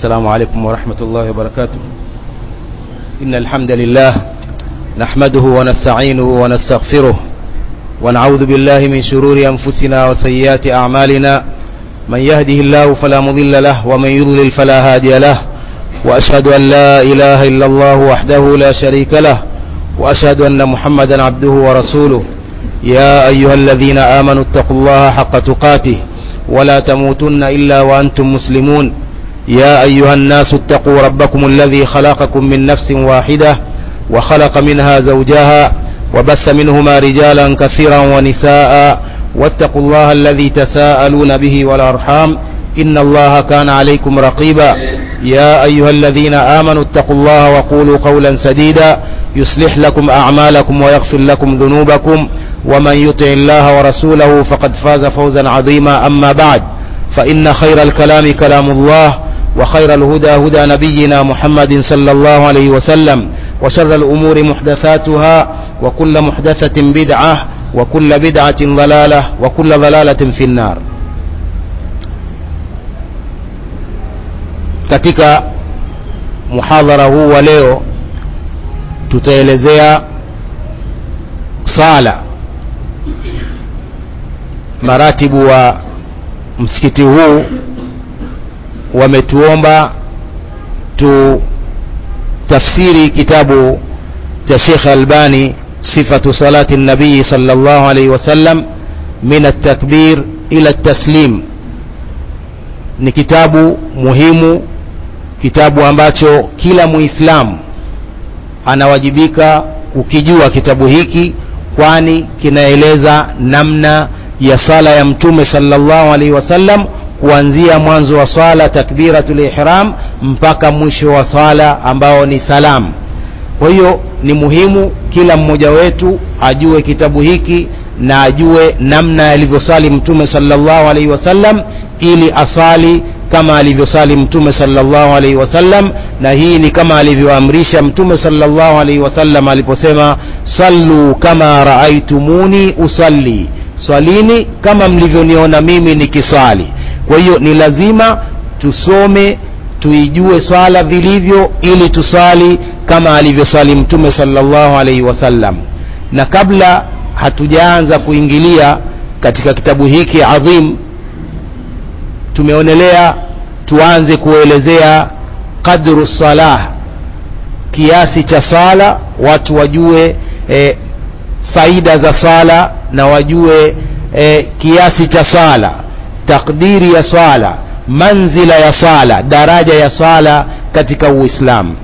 السلام عليكم ورحمة الله وبركاته. إن الحمد لله نحمده ونستعينه ونستغفره ونعوذ بالله من شرور أنفسنا وسيئات أعمالنا. من يهده الله فلا مضل له ومن يضلل فلا هادي له. وأشهد أن لا إله إلا الله وحده لا شريك له وأشهد أن محمدا عبده ورسوله. يا أيها الذين آمنوا اتقوا الله حق تقاته ولا تموتن إلا وأنتم مسلمون. يا أيها الناس اتقوا ربكم الذي خلقكم من نفس واحدة وخلق منها زوجها وبث منهما رجالا كثيرا ونساء واتقوا الله الذي تساءلون به والأرحام إن الله كان عليكم رقيبا. يا أيها الذين آمنوا اتقوا الله وقولوا قولا سديدا يصلح لكم أعمالكم ويغفر لكم ذنوبكم ومن يطع الله ورسوله فقد فاز فوزا عظيما. أما بعد فإن خير الكلام كلام الله وخير الهدى هدى نبينا محمد صلى الله عليه وسلم وشر الأمور محدثاتها وكل محدثة بدعة وكل بدعة ضلالة وكل ضلالة في النار. katika muhadhara huu wa leo tutaelezea sala, maratibu wa msikiti huu wametuomba tafsiri kitabu cha Sheikh Albani sifatu salati nabii sallallahu alayhi wasallam min at-takbir ila at-taslim. Ni kitabu muhimu, kitabu ambacho kila muislamu anawajibika kukijua kitabu hiki, kwani kinaeleza namna ya sala ya mtume sallallahu alaihi wasallam kuanzia mwanzo wa swala takbiratul ihram mpaka mwisho wa swala ambao ni salam. Kwa hiyo ni muhimu kila mmoja wetu ajue kitabu hiki na ajue namna alivyosali mtume sallallahu alaihi wasallam ili asali kama alivyosali mtume sallallahu alaihi wasallam. Na hii ni kama alivyoamrisha mtume sallallahu alaihi wasallam aliposema sallu kama raaitumuni usalli, swalini kama mlivyoniona mimi nikisali. Kwa hiyo ni lazima tusome, tuijue swala vilivyo ili tusali kama alivyosali mtume sallallahu alaihi wasallam. Na kabla hatujaanza kuingilia katika kitabu hiki adhim, tumeonelea tuanze kuelezea qadru salah, kiasi cha sala, watu wajue faida za sala na wajue kiasi cha sala, takdiri ya sala, manzila ya sala, daraja ya sala katika Uislamu.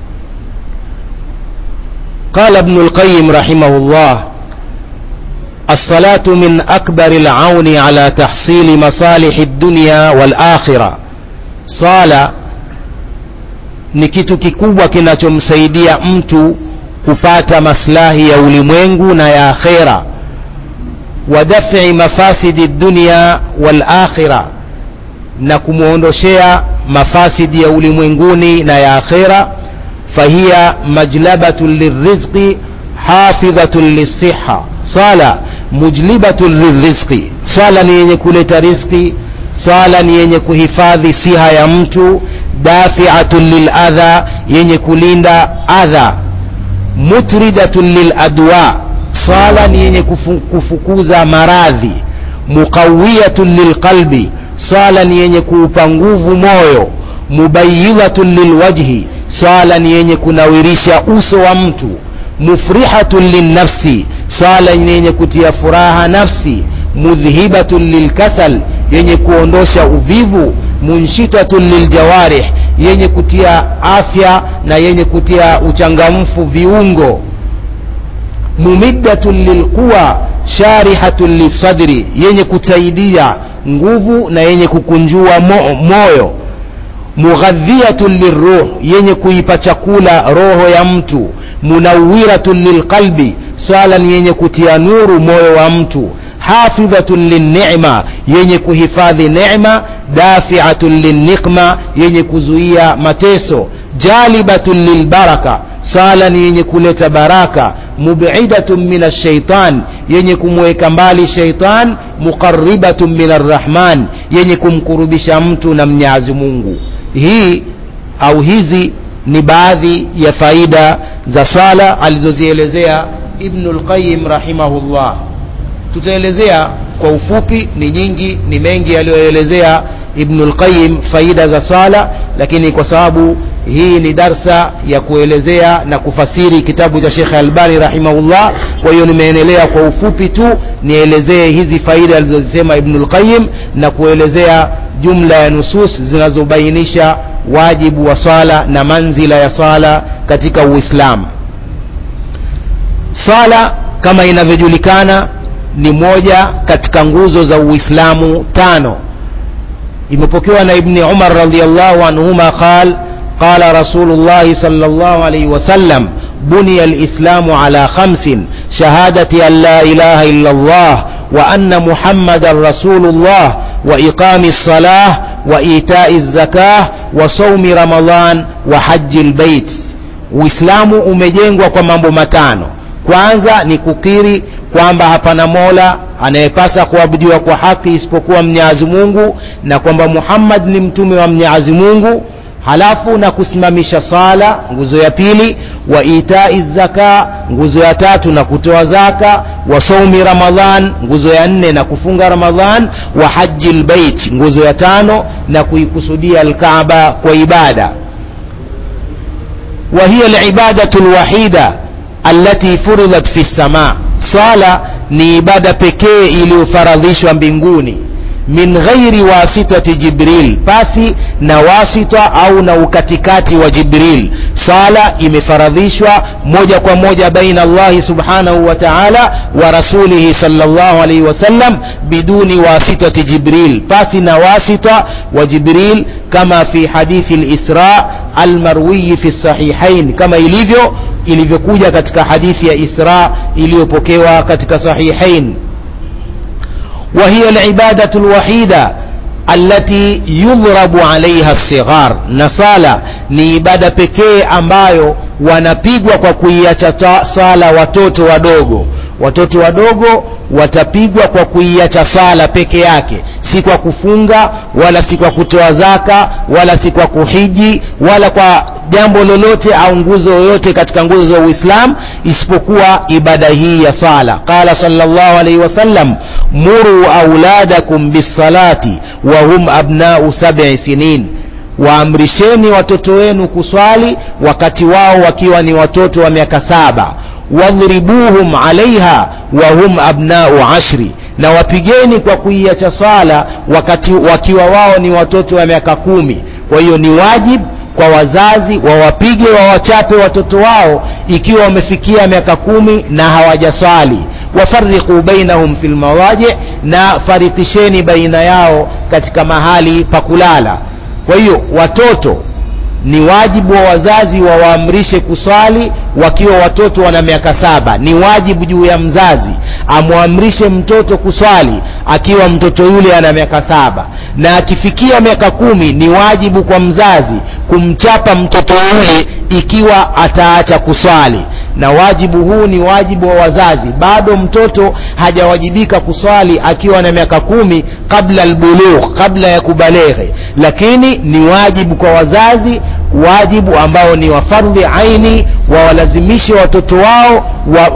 Qala Ibn al-Qayyim rahimahullah: الصلاة من أكبر العون على تحصيل مصالح الدنيا والآخرة. صلاة ni kitu kikubwa kinachomsaidia mtu kupata maslahi ya ulimwengu na ya akhera, wa daf'i mafasidi dunya wal akhirah, na kumuondoshea mafasidi ya ulimwenguni na ya akhera. Fahiya majlabatun lirizqi hafidhatun lisihha. Sala mujlibatun lirizqi, sala ni yenye kuleta riziki, sala ni yenye kuhifadhi siha ya mtu, dafi'atun liladha, yenye kulinda adha, mutridatun liladwa, sala ni yenye kufukuza maradhi, muqawiyatun lilqalbi, sala ni yenye kuupa nguvu moyo, mubayyidhatun lilwajhi, sala ni yenye kunawirisha uso wa mtu, mufrihatun linnafsi, sala ni yenye kutia furaha nafsi, mudhhibatun lilkasal, yenye kuondosha uvivu, munshitatun liljawarih, yenye kutia afya na yenye kutia uchangamfu viungo, mumiddatun lilquwa sharihatun lisadri, yenye kusaidia nguvu na yenye kukunjua moyo, mughadhiyatun lirruh, yenye kuipa chakula roho ya mtu, munawwiratun lilqalbi, sala ni yenye kutia nuru moyo wa mtu, hafidhatun linni'ma, yenye kuhifadhi neema, dafi'atun linniqma, yenye kuzuia mateso, jalibatun lilbaraka, sala ni yenye kuleta baraka, mub'idatun minash shaitan, yenye kumweka mbali shaitan, muqarribatun minar rahman, yenye kumkurubisha mtu na Mwenyezi Mungu. hii au hizi ni baadhi ya faida za sala alizozielezea Ibn al-Qayyim rahimahullah. Tutaelezea kwa ufupi, ni nyingi, ni mengi aliyoelezea Ibn al-Qayyim faida za sala, lakini kwa sababu hii ni darsa ya kuelezea na kufasiri kitabu cha Sheikh Albani rahimahullah, kwa hiyo nimeendelea kwa ufupi tu nielezee hizi faida alizozisema Ibn al-Qayyim na kuelezea jumla ya nusus zinazobainisha wajibu wa sala na manzila ya sala katika Uislamu. Sala kama inavyojulikana ni moja katika nguzo za Uislamu 5. Imepokewa na Ibn Umar radhiyallahu anhuma قال رسول الله صلى الله عليه وسلم بني الإسلام على 5: شهادة أن لا إله إلا الله وأن محمد رسول الله وإقام الصلاة وإيتاء الزكاة وصوم رمضان وحج البيت. Uislamu umejengwa kwa mambo matano. Kwanza ni kukiri kwamba hapana mola anayepasa kuabudiwa kwa haki isipokuwa Mwenyezi Mungu, na kwamba Muhammad ni mtume wa Mwenyezi Mungu. Halafu na kusimamisha sala, nguzo ya pili, wa itai zaka, nguzo ya tatu, na kutoa zaka, wa saumi Ramadhan, nguzo ya 4, na kufunga Ramadhan, wa hajjil bait, nguzo ya 5, na kuikusudia al-Kaaba kwa ibada. Wa hiya al-ibadatu al-wahida allati furidat fi as-samaa. Sala ni ibada pekee iliyofaradhishwa mbinguni, min ghairi wasitati Jibril, pasi na wasita au na ukatikati wa Jibril. Sala imefaradhishwa moja kwa moja baina Allah subhanahu wa ta'ala wa rasulihi sallallahu alayhi wasallam biduni wasitati Jibril, pasi na wasita wa Jibril, kama fi hadithi al-Isra al-marwi fi sahihain, kama ilivyokuja katika hadithi ya Isra iliyopokewa katika sahihain. وهي العبادة الوحيدة التي يضرب عليها الصغار. نصالة ni ibada pekee ambayo wanapigwa kwa kuiacha sala watoto wadogo. Watoto wadogo watapigwa kwa kuiacha sala peke yake, si kwa kufunga, wala si kwa kutoa zaka, wala si kwa kuhiji, wala kwa jambo lolote au nguzo yoyote katika nguzo za Uislamu isipokuwa ibada hii ya sala. Qala sallallahu alayhi wasallam: muru auladakum bis-salati wa hum abna'u 7 sinin. Waamrisheni watoto wenu kuswali wakati wao wakiwa ni watoto wa miaka 7. wadhribuhum alaiha wa hum abna'u 10. Na wapigeni kwa kuiacha sala wakati wakiwa wao ni watoto wa miaka 10. Kwa hiyo ni wajibu kwa wazazi wawapige, wawachape watoto wao ikiwa wamefikia miaka 10 na hawajaswali. Wafarriqu bainahum fil mawaji, na farikisheni baina yao katika mahali pa kulala. Kwa hiyo watoto ni wajibu wa wazazi wawaamrishe kuswali wakiwa watoto wana miaka 7. Ni wajibu juu ya mzazi amwamrishe mtoto kuswali akiwa mtoto yule ana miaka 7, na akifikia miaka 10 ni wajibu kwa mzazi kumchapa mtoto yule ikiwa ataacha kuswali. Na wajibu huu ni wajibu wa wazazi. Bado mtoto hajawajibika kuswali akiwa na miaka 10 kabla albulugh, kabla ya kubaleghe, lakini ni wajibu kwa wazazi, wajibu ambao ni wa fardhi aini, wawalazimishe watoto wao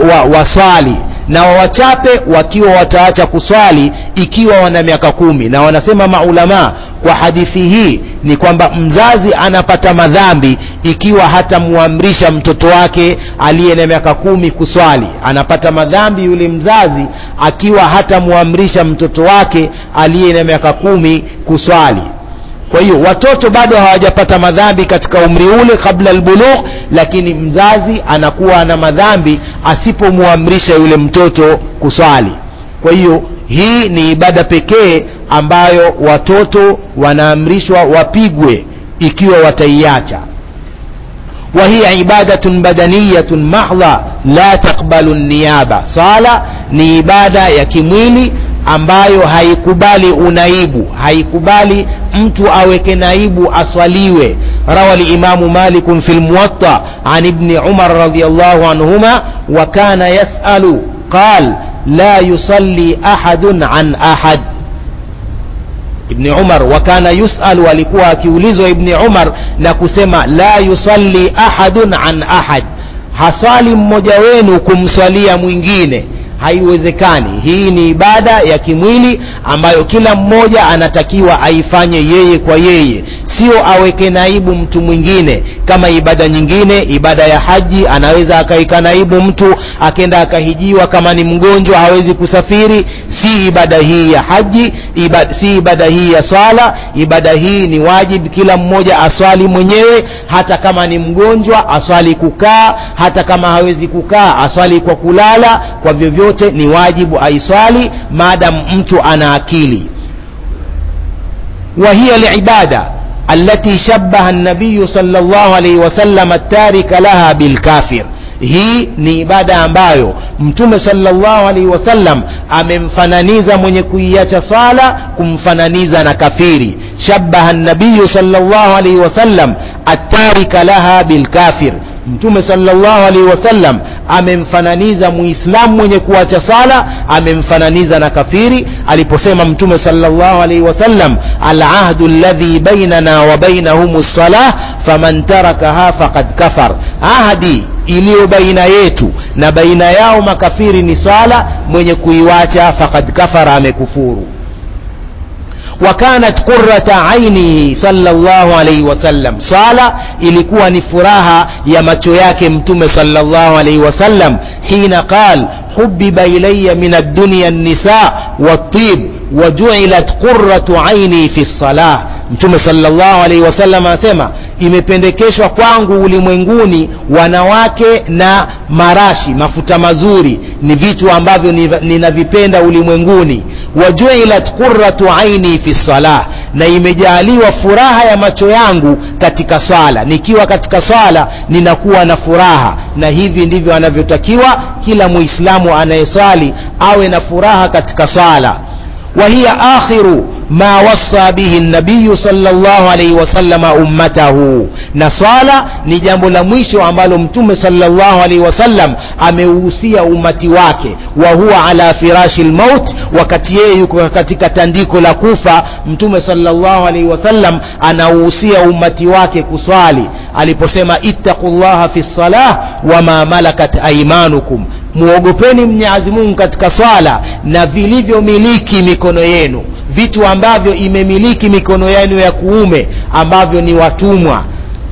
waswali na wawachape wakiwa wataacha kuswali ikiwa wana miaka 10. Na wanasema maulama kwa hadithi hii ni kwamba mzazi anapata madhambi ikiwa hata muamrisha mtoto wake aliye na miaka 10 kuswali. Anapata madhambi yule mzazi akiwa hata muamrisha mtoto wake aliye na miaka 10 kuswali. Kwa hiyo watoto bado hawajapata madhambi katika umri ule kabla albulugh, lakini mzazi anakuwa na madhambi asipomuamrisha yule mtoto kuswali. Kwa hiyo hii ni ibada pekee ambayo watoto wanaamrishwa wapigwe ikiwa wataiacha. Wa hiya ibadatun badaniyatun mahdha la taqbalu an-niyaba. Sala ni ibada ya kimwili ambayo haikubali unaibu, haikubali mtu aweke naibu aswaliwe. Rawa al-Imam Malik fi al-Muwatta an Ibn Umar radiyallahu anhuma wa kana yas'alu qala la yusalli ahadun an ahad. Ibn Umar, wakana yusalu, alikuwa akiulizwa Ibn Umar na kusema la yusalli ahadun an ahad, hasali mmoja wenu kumswalia mwingine, haiwezekani. Hii ni ibada ya kimwili ambayo kila mmoja anatakiwa aifanye yeye kwa yeye, sio aweke naibu mtu mwingine. Kama ibada nyingine, ibada ya haji, anaweza akaika naibu mtu akenda akahijiwa, kama ni mgonjwa hawezi kusafiri. Si ibada hii ya haji, si ibada hii ya swala. Ibada hii ni wajibu kila mmoja aswali mwenyewe, hata kama ni mgonjwa aswali kukaa, hata kama hawezi kukaa aswali kwa kulala. Kwa vyovyote ni wajibu aiswali maadamu mtu ana akili. wa hiya al-ibada allati shabbaha an-nabiy sallallahu alayhi wasallam at-tarika laha bil kafir. Hii ni ibada ambayo Mtume sallallahu alaihi wasallam amemfananiza mwenye kuiacha swala kumfananiza na kafiri. Shabbaha an-nabiy sallallahu alaihi wasallam at-tarika laha bil kafir. Mtume sallallahu alaihi wasallam amemfananiza muislamu mwenye kuacha sala, amemfananiza na kafiri aliposema Mtume sallallahu alaihi wasallam, al-ahdu alladhi bainana wa bainahumus salah faman tarakaha faqad kafar. Ahadi iliyo baina yetu na baina yao makafiri ni swala, mwenye kuiwacha faqad kafara, amekufuru. وكانت قرة عينه صلى الله عليه وسلم, صلاة ilikuwa ni furaha ya macho yake Mtume sallallahu alaihi wasallam. Hina qal hubbiba ilayya min ad-dunya an-nisa wat-tib waju'ilat qurratu aini fi as-salah. Mtume sallallahu alaihi wasallam asema, imependekeshwa kwangu ulimwenguni wanawake na marashi, mafuta mazuri, ni vitu ambavyo ninavipenda ulimwenguni. Wajuilat qurratu aini fi salah, na imejaliwa furaha ya macho yangu katika swala. Nikiwa katika swala ninakuwa na furaha, na hivi ndivyo anavyotakiwa kila muislamu anayeswali awe na furaha katika swala. وهي آخر ما وصى به النبي صلى الله عليه وسلم أمته. نصالة نجامب لمشو عمال متوم صلى الله عليه وسلم أمeusia umati wake, وهو على فراش الموت, wakati yeye yuko katika tandiko la kufa. Mtume sallallahu alaihi wasallam anausia umati wake kuswali aliposema, ittaqullaha fi salah wama malakat aymanukum, muogopeni Mwenyezi Mungu katika swala na vilivyo miliki mikono yenu, vitu ambavyo imemiliki mikono yenu ya kuume ambavyo ni watumwa.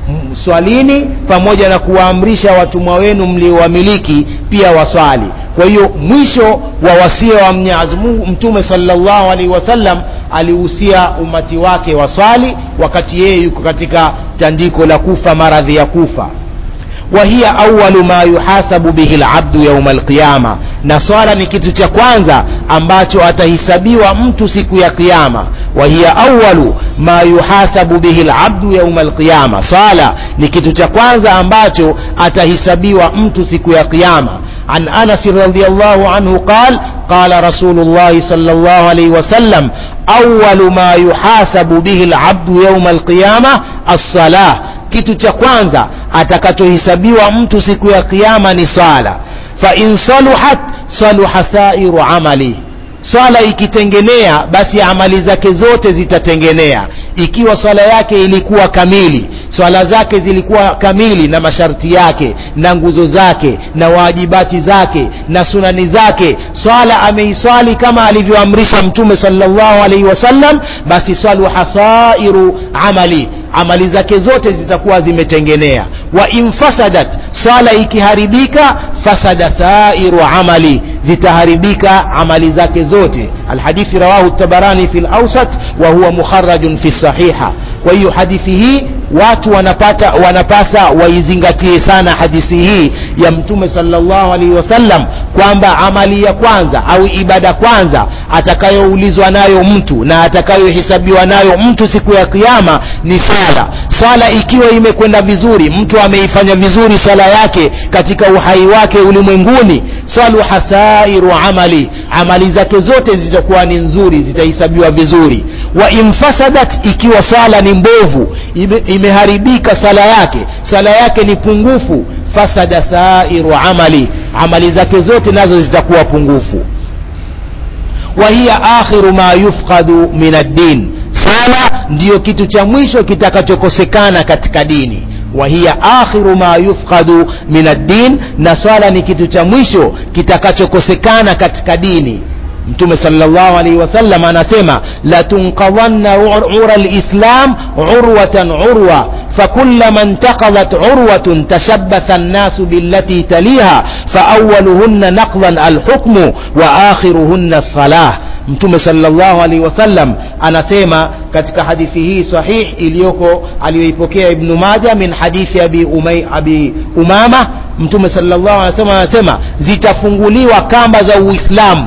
Swalini pamoja na kuwaamrisha watumwa wenu mliowamiliki pia waswali. Kwa hiyo mwisho wa wasia wa Mwenyezi Mungu, Mtume sallallahu alaihi wasallam alihusia umati wake waswali wakati yeye yuko katika tandiko la kufa, maradhi ya kufa. وهي أول ما يحاسب به العبد يوم القيامة, na swala ni kitu cha kwanza ambacho atahisabiwa mtu siku ya kiyama. وهي أول ما يحاسب به العبد يوم القيامة, swala ni kitu cha kwanza ambacho atahisabiwa mtu siku ya kiyama. عن أنس رضي الله عنه قال قال رسول الله صلى الله عليه وسلم أول ما يحاسب به العبد يوم القيامة الصلاة, kitu cha kwanza atakachohisabiwa mtu siku ya kiyama ni swala. Fa in saluhat saluha sairu amali, swala ikitengenea basi amali zake zote zitatengenea. Ikiwa swala yake ilikuwa kamili, swala zake zilikuwa kamili na masharti yake na nguzo zake na wajibati zake na sunani zake, swala ameiswali kama alivyoamrisha Mtume sallallahu alaihi wasallam, basi saluha sairu amali, amali zake zote zitakuwa zimetengenea. Wa infasadat, swala ikiharibika, fasada sairu amali, zitaharibika amali zake zote. Alhadithi rawahu at-Tabarani fi al-Awsat wa huwa mukharrajun fi sahiha. Kwa hiyo hadithi hii watu wanapasa waizingatie sana hadithi hii ya Mtume sallallahu alaihi wasallam, kwamba amali ya kwanza au ibada kwanza atakayoulizwa nayo mtu na atakayohesabiwa nayo mtu siku ya kiyama ni sala. Sala ikiwa imekwenda vizuri, mtu ameifanya vizuri sala yake katika uhai wake ulimwenguni, saluha sairu amali, amali zake zote zitakuwa ni nzuri, zitahesabiwa vizuri. Wa infasadat, ikiwa sala ni mbovu, imeharibika sala yake ni pungufu, fasada sairu amali, amali zake zote nazo zitakuwa pungufu. Wa hiya akhiru ma yufqadu min ad-din, Sala ndiyo kitu cha mwisho kitakachokosekana katika dini. Wa hiya akhiru ma yufqadu min ad-din, na sala ni kitu cha mwisho kitakachokosekana katika dini. Mtume sallallahu alaihi wasallam anasema la tunqadhanna ura al-islam urwatan urwa fakullama intaqadat urwatun tashabbatha an-nasu billati taliha faawwaluhunna naqdan al-hukmu wa akhiruhunna as-salah. Mtume sallallahu alaihi wasallam anasema katika hadithi hii sahih iliyoko aliyoipokea Ibn Majah min hadithi Abi Umama, Mtume sallallahu alaihi wasallam anasema zitafunguliwa kamba za Uislamu,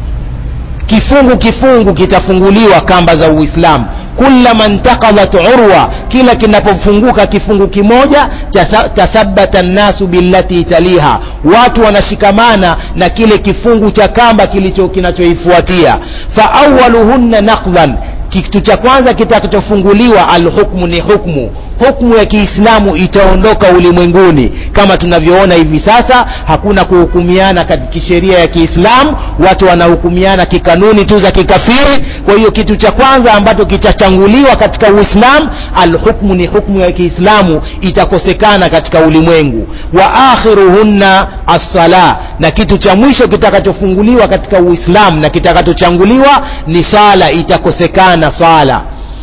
kifungu kitafunguliwa kamba za Uislamu. Kullama intaqadat urwa, kila kinapofunguka kifungu kimoja, tathabbata an-nasu billati taliha, watu wanashikamana na kile kifungu cha kamba kinachoifuatia. Fa awwaluhunna naqdan, kitu cha kwanza kitakachofunguliwa al-hukmu, ni hukumu ya Kiislamu itaondoka ulimwenguni. Kama tunavyoona hivi sasa, hakuna kuhukumiana katika sheria ya Kiislamu, watu wanahukumiana kikanuni tu za kikafiri. Kwa hiyo kitu cha kwanza ambacho kitachanguliwa katika Uislamu, al-hukmu, ni hukumu ya Kiislamu itakosekana katika ulimwengu. Wa akhiruhunna as-salah, na kitu cha mwisho kitakachofunguliwa katika Uislamu na kitakachochanguliwa ni sala, itakosekana sala.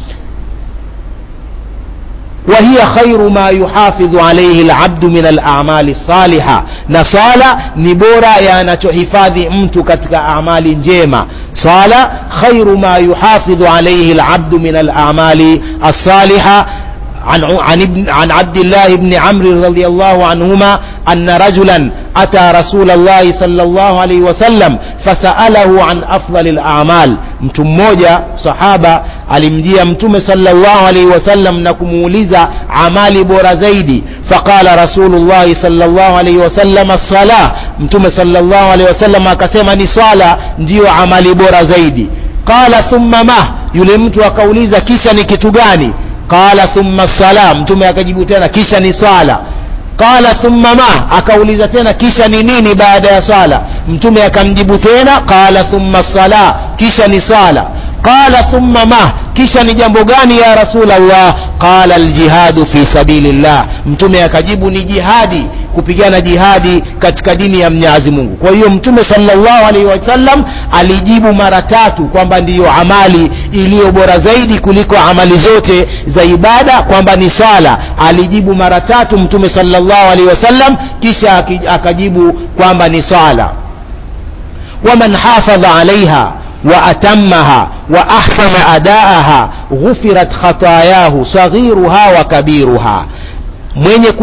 وهي خير ما يحافظ عليه العبد من الأعمال الصالحة, na sala ni bora yanachohifadhi mtu katika amali njema. Sala khairu ma yuhafidhu alayhi al-abdu min al-a'mali as-salihah. عن عبد الله بن عمرو رضي الله عنهما أن رجلا أتى رسول الله صلى الله عليه وسلم فسأله عن أفضل الأعمال. mtu mmoja sahaba alimjia Mtume sallallahu alaihi wasallam na kumuuliza amali bora zaidi. Faqala Rasulullah sallallahu alaihi wasallam as-salah, Mtume sallallahu alaihi wasallam akasema ni swala ndiyo amali bora zaidi. Qala thumma ma, yule mtu akauliza kisha ni kitu gani? Qala thumma as-salah, Mtume akajibu tena kisha ni swala. Qala thumma ma, akauliza tena kisha ni nini baada ya swala? Mtume akamjibu tena qala thumma as-salah, kisha ni swala. Qala thumma ma, kisha ni jambo gani ya Rasulullah? Qala al-jihadu fi sabilillah, Mtume akajibu ni jihadi, kupigana jihadi katika dini ya Mwenyezi Mungu. Kwa hiyo Mtume sallallahu alaihi wasallam alijibu mara tatu kwamba ndiyo amali iliyo bora zaidi kuliko amali zote za ibada, kwamba ni sala. Alijibu mara tatu Mtume sallallahu alaihi wasallam, kisha akajibu kwamba ni sala. ومن حافظ عليها وأتمها وأحسن أداءها غفرت خطاياه صغيرها وكبيرها. mwenye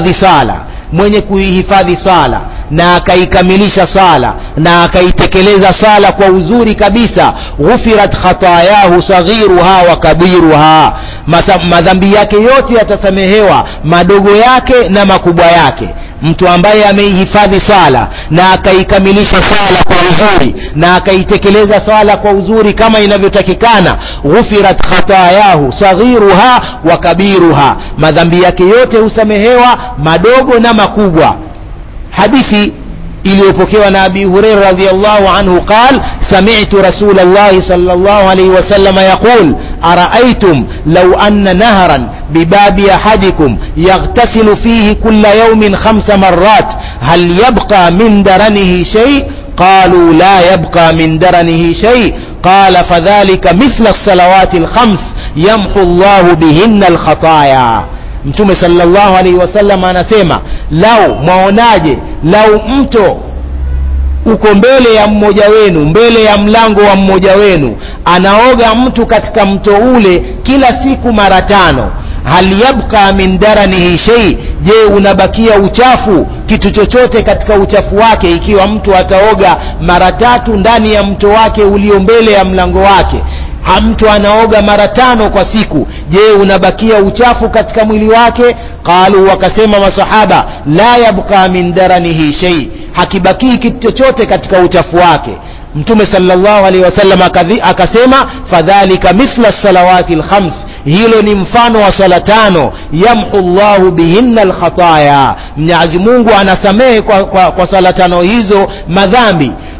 kuhifadhi sala na akaikamilisha sala na akaitekeleza sala kwa uzuri kabisa, ghufirat khatayahu saghiruha wa kabiruha, madhambi yake yote yatasamehewa, madogo yake na makubwa yake. Mtu ambaye ameihifadhi sala na akaikamilisha sala kwa uzuri na akaitekeleza sala kwa uzuri kama inavyotakikana, ghufirat khatayahu saghiruha wa kabiruha, madhambi yake yote husamehewa, madogo na makubwa. Hadithi iliyopokewa na Abi Hurairah radhiyallahu anhu قال سمعت رسول الله صلى الله عليه وسلم يقول أرأيتم لو أن نهرا بباب أحدكم يغتسل فيه كل يوم 5 مرات هل يبقى من درنه شيء؟ قالوا لا يبقى من درنه شيء. قال فذلك مثل الصلوات الخمس يمحو الله بهن الخطايا. Mtume sallallahu alaihi wasallam anasema, lau maonaje, lau mto uko mbele ya mmoja wenu, mbele ya mlango wa mmoja wenu, anaoga mtu katika mto ule kila siku mara 5, hal yabqa min daranihi shay, je unabakia uchafu, kitu chochote katika uchafu wake, ikiwa mtu ataoga mara 3 ndani ya mto wake ulio mbele ya mlango wake? Mtu anaoga mara 5 kwa siku, je unabakia uchafu katika mwili wake? Qalu, wakasema masahaba, la yabqa min daranihi shay, hakibaki kitu chochote katika uchafu wake. Mtume sallallahu alaihi wasallam akasema, fadhalika mithla salawati al-khams, hilo ni mfano wa sala 5, yamhu Allahu bihinna al-khataya, Mwenyezi Mungu anasamehe kwa sala 5 hizo madhambi.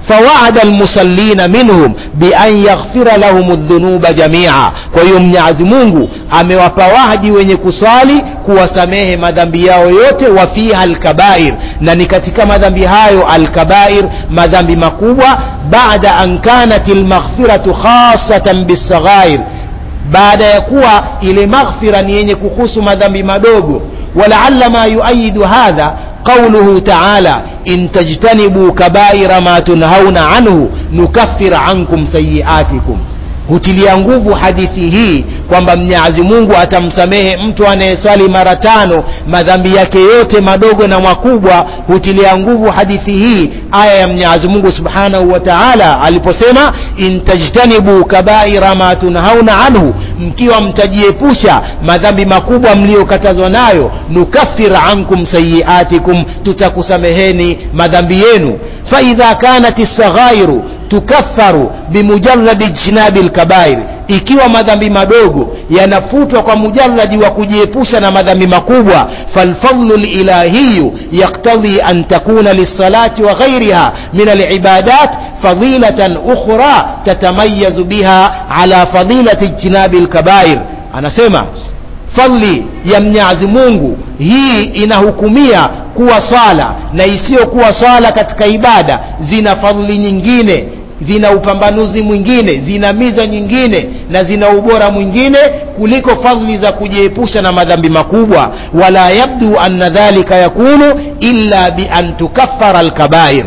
فوعد المصلين منهم بأن يغفر لهم الذنوب جميعا. kwa hiyo Mwenyezi Mungu amewapa wahdi wenye kuswali kuwasamehe madhambi yao yote, wa fiha al-kabair, na ni katika madhambi hayo al-kabair, madhambi makubwa. baada an kanat al-maghfiratu khassatan bis-saghair, baada ya kuwa ile maghfira ni yenye kuhusu madhambi madogo. walaalla ma yuayidu hadha qawluhu ta'ala in tajtanibu kabaira ma tunhauna anhu nukaffir ankum sayiatikum. hutilia nguvu hadithi hii kwamba Mwenyezi Mungu atamsamehe mtu anayeswali mara 5 madhambi yake yote madogo na makubwa. hutilia nguvu hadithi hii aya ya Mwenyezi Mungu Subhanahu wa Ta'ala aliposema in tajtanibu kabaira ma tunhauna anhu, mkiwa mtajiepusha madhambi makubwa mliokatazwa nayo, nukaffir ankum sayiatikum, tutakusameheni madhambi yenu. fa idha kanat as-saghairu tukaffaru bimujarrad ijtinabil kabair, ikiwa madhambi madogo yanafutwa kwa mujarradi wa kujiepusha na madhambi makubwa, falfadlu alilahi yaqtadi an takuna lis-salati wa ghayriha min al-ibadat fadilatan ukhra tatamayyazu biha ala fadilati ijtinabil kabair. anasema fadli ya Mwenyezi Mungu hii inahukumia kuwa swala na isiyo kuwa swala katika ibada zina fadhili nyingine, zina upambanuzi mwingine, zina miza nyingine, na zina ubora mwingine kuliko fadhili za kujiepusha na madhambi makubwa. wala yabdu anna dhalika yakunu illa bi an tukaffara al-kabair,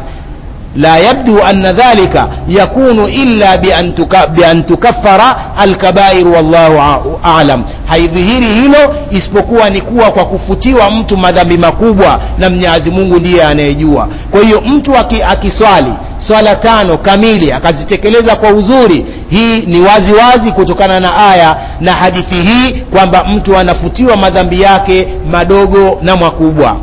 la yabdu anna dhalika yakunu illa bi an tukaffara al-kabair wallahu a'lam. haidhihiri hilo isipokuwa ni kuwa kwa kufutiwa mtu madhambi makubwa, na Mwenyezi Mungu ndiye anayejua. kwa hiyo mtu akiswali swala 5 kamili akazitekeleza kwa uzuri, hii ni wazi wazi kutokana na aya na hadithi hii kwamba mtu anafutiwa madhambi yake madogo na makubwa.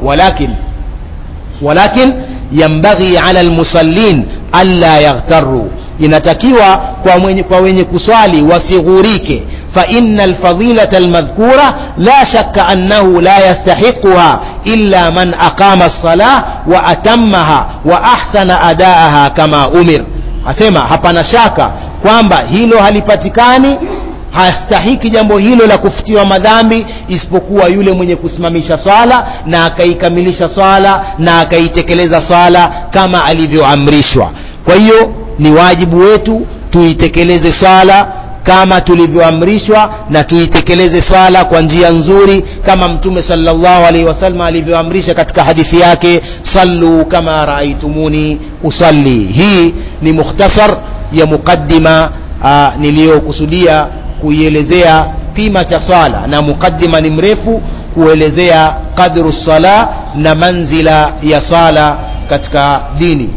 walakin yambaghi ala almusallin alla yaghtarru, inatakiwa kwa wenye kuswali wasighurike. fa innal fadilata almadhkura la shakka annahu la yastahiquha illa man aqama as-salah wa atammaha wa ahsana adaaha kama umir. asema hapana shaka kwamba hilo halipatikani, hastahiki jambo hilo la kufutiwa madhambi isipokuwa yule mwenye kusimamisha swala na akaikamilisha swala na akaitekeleza swala kama alivyoamrishwa. kwa hiyo ni wajibu wetu tuitekeleze swala kama tulivyoamrishwa, na tuitekeleze swala kwa njia nzuri kama Mtume sallallahu alaihi wasallam alivyoamrisha katika hadithi yake, sallu kama raaitumuni usalli. hii ni mukhtasar ya mukaddima niliyokusudia kuielezea kima cha swala, na mukaddima ni mrefu kuelezea qadru sala na manzila ya swala katika dini.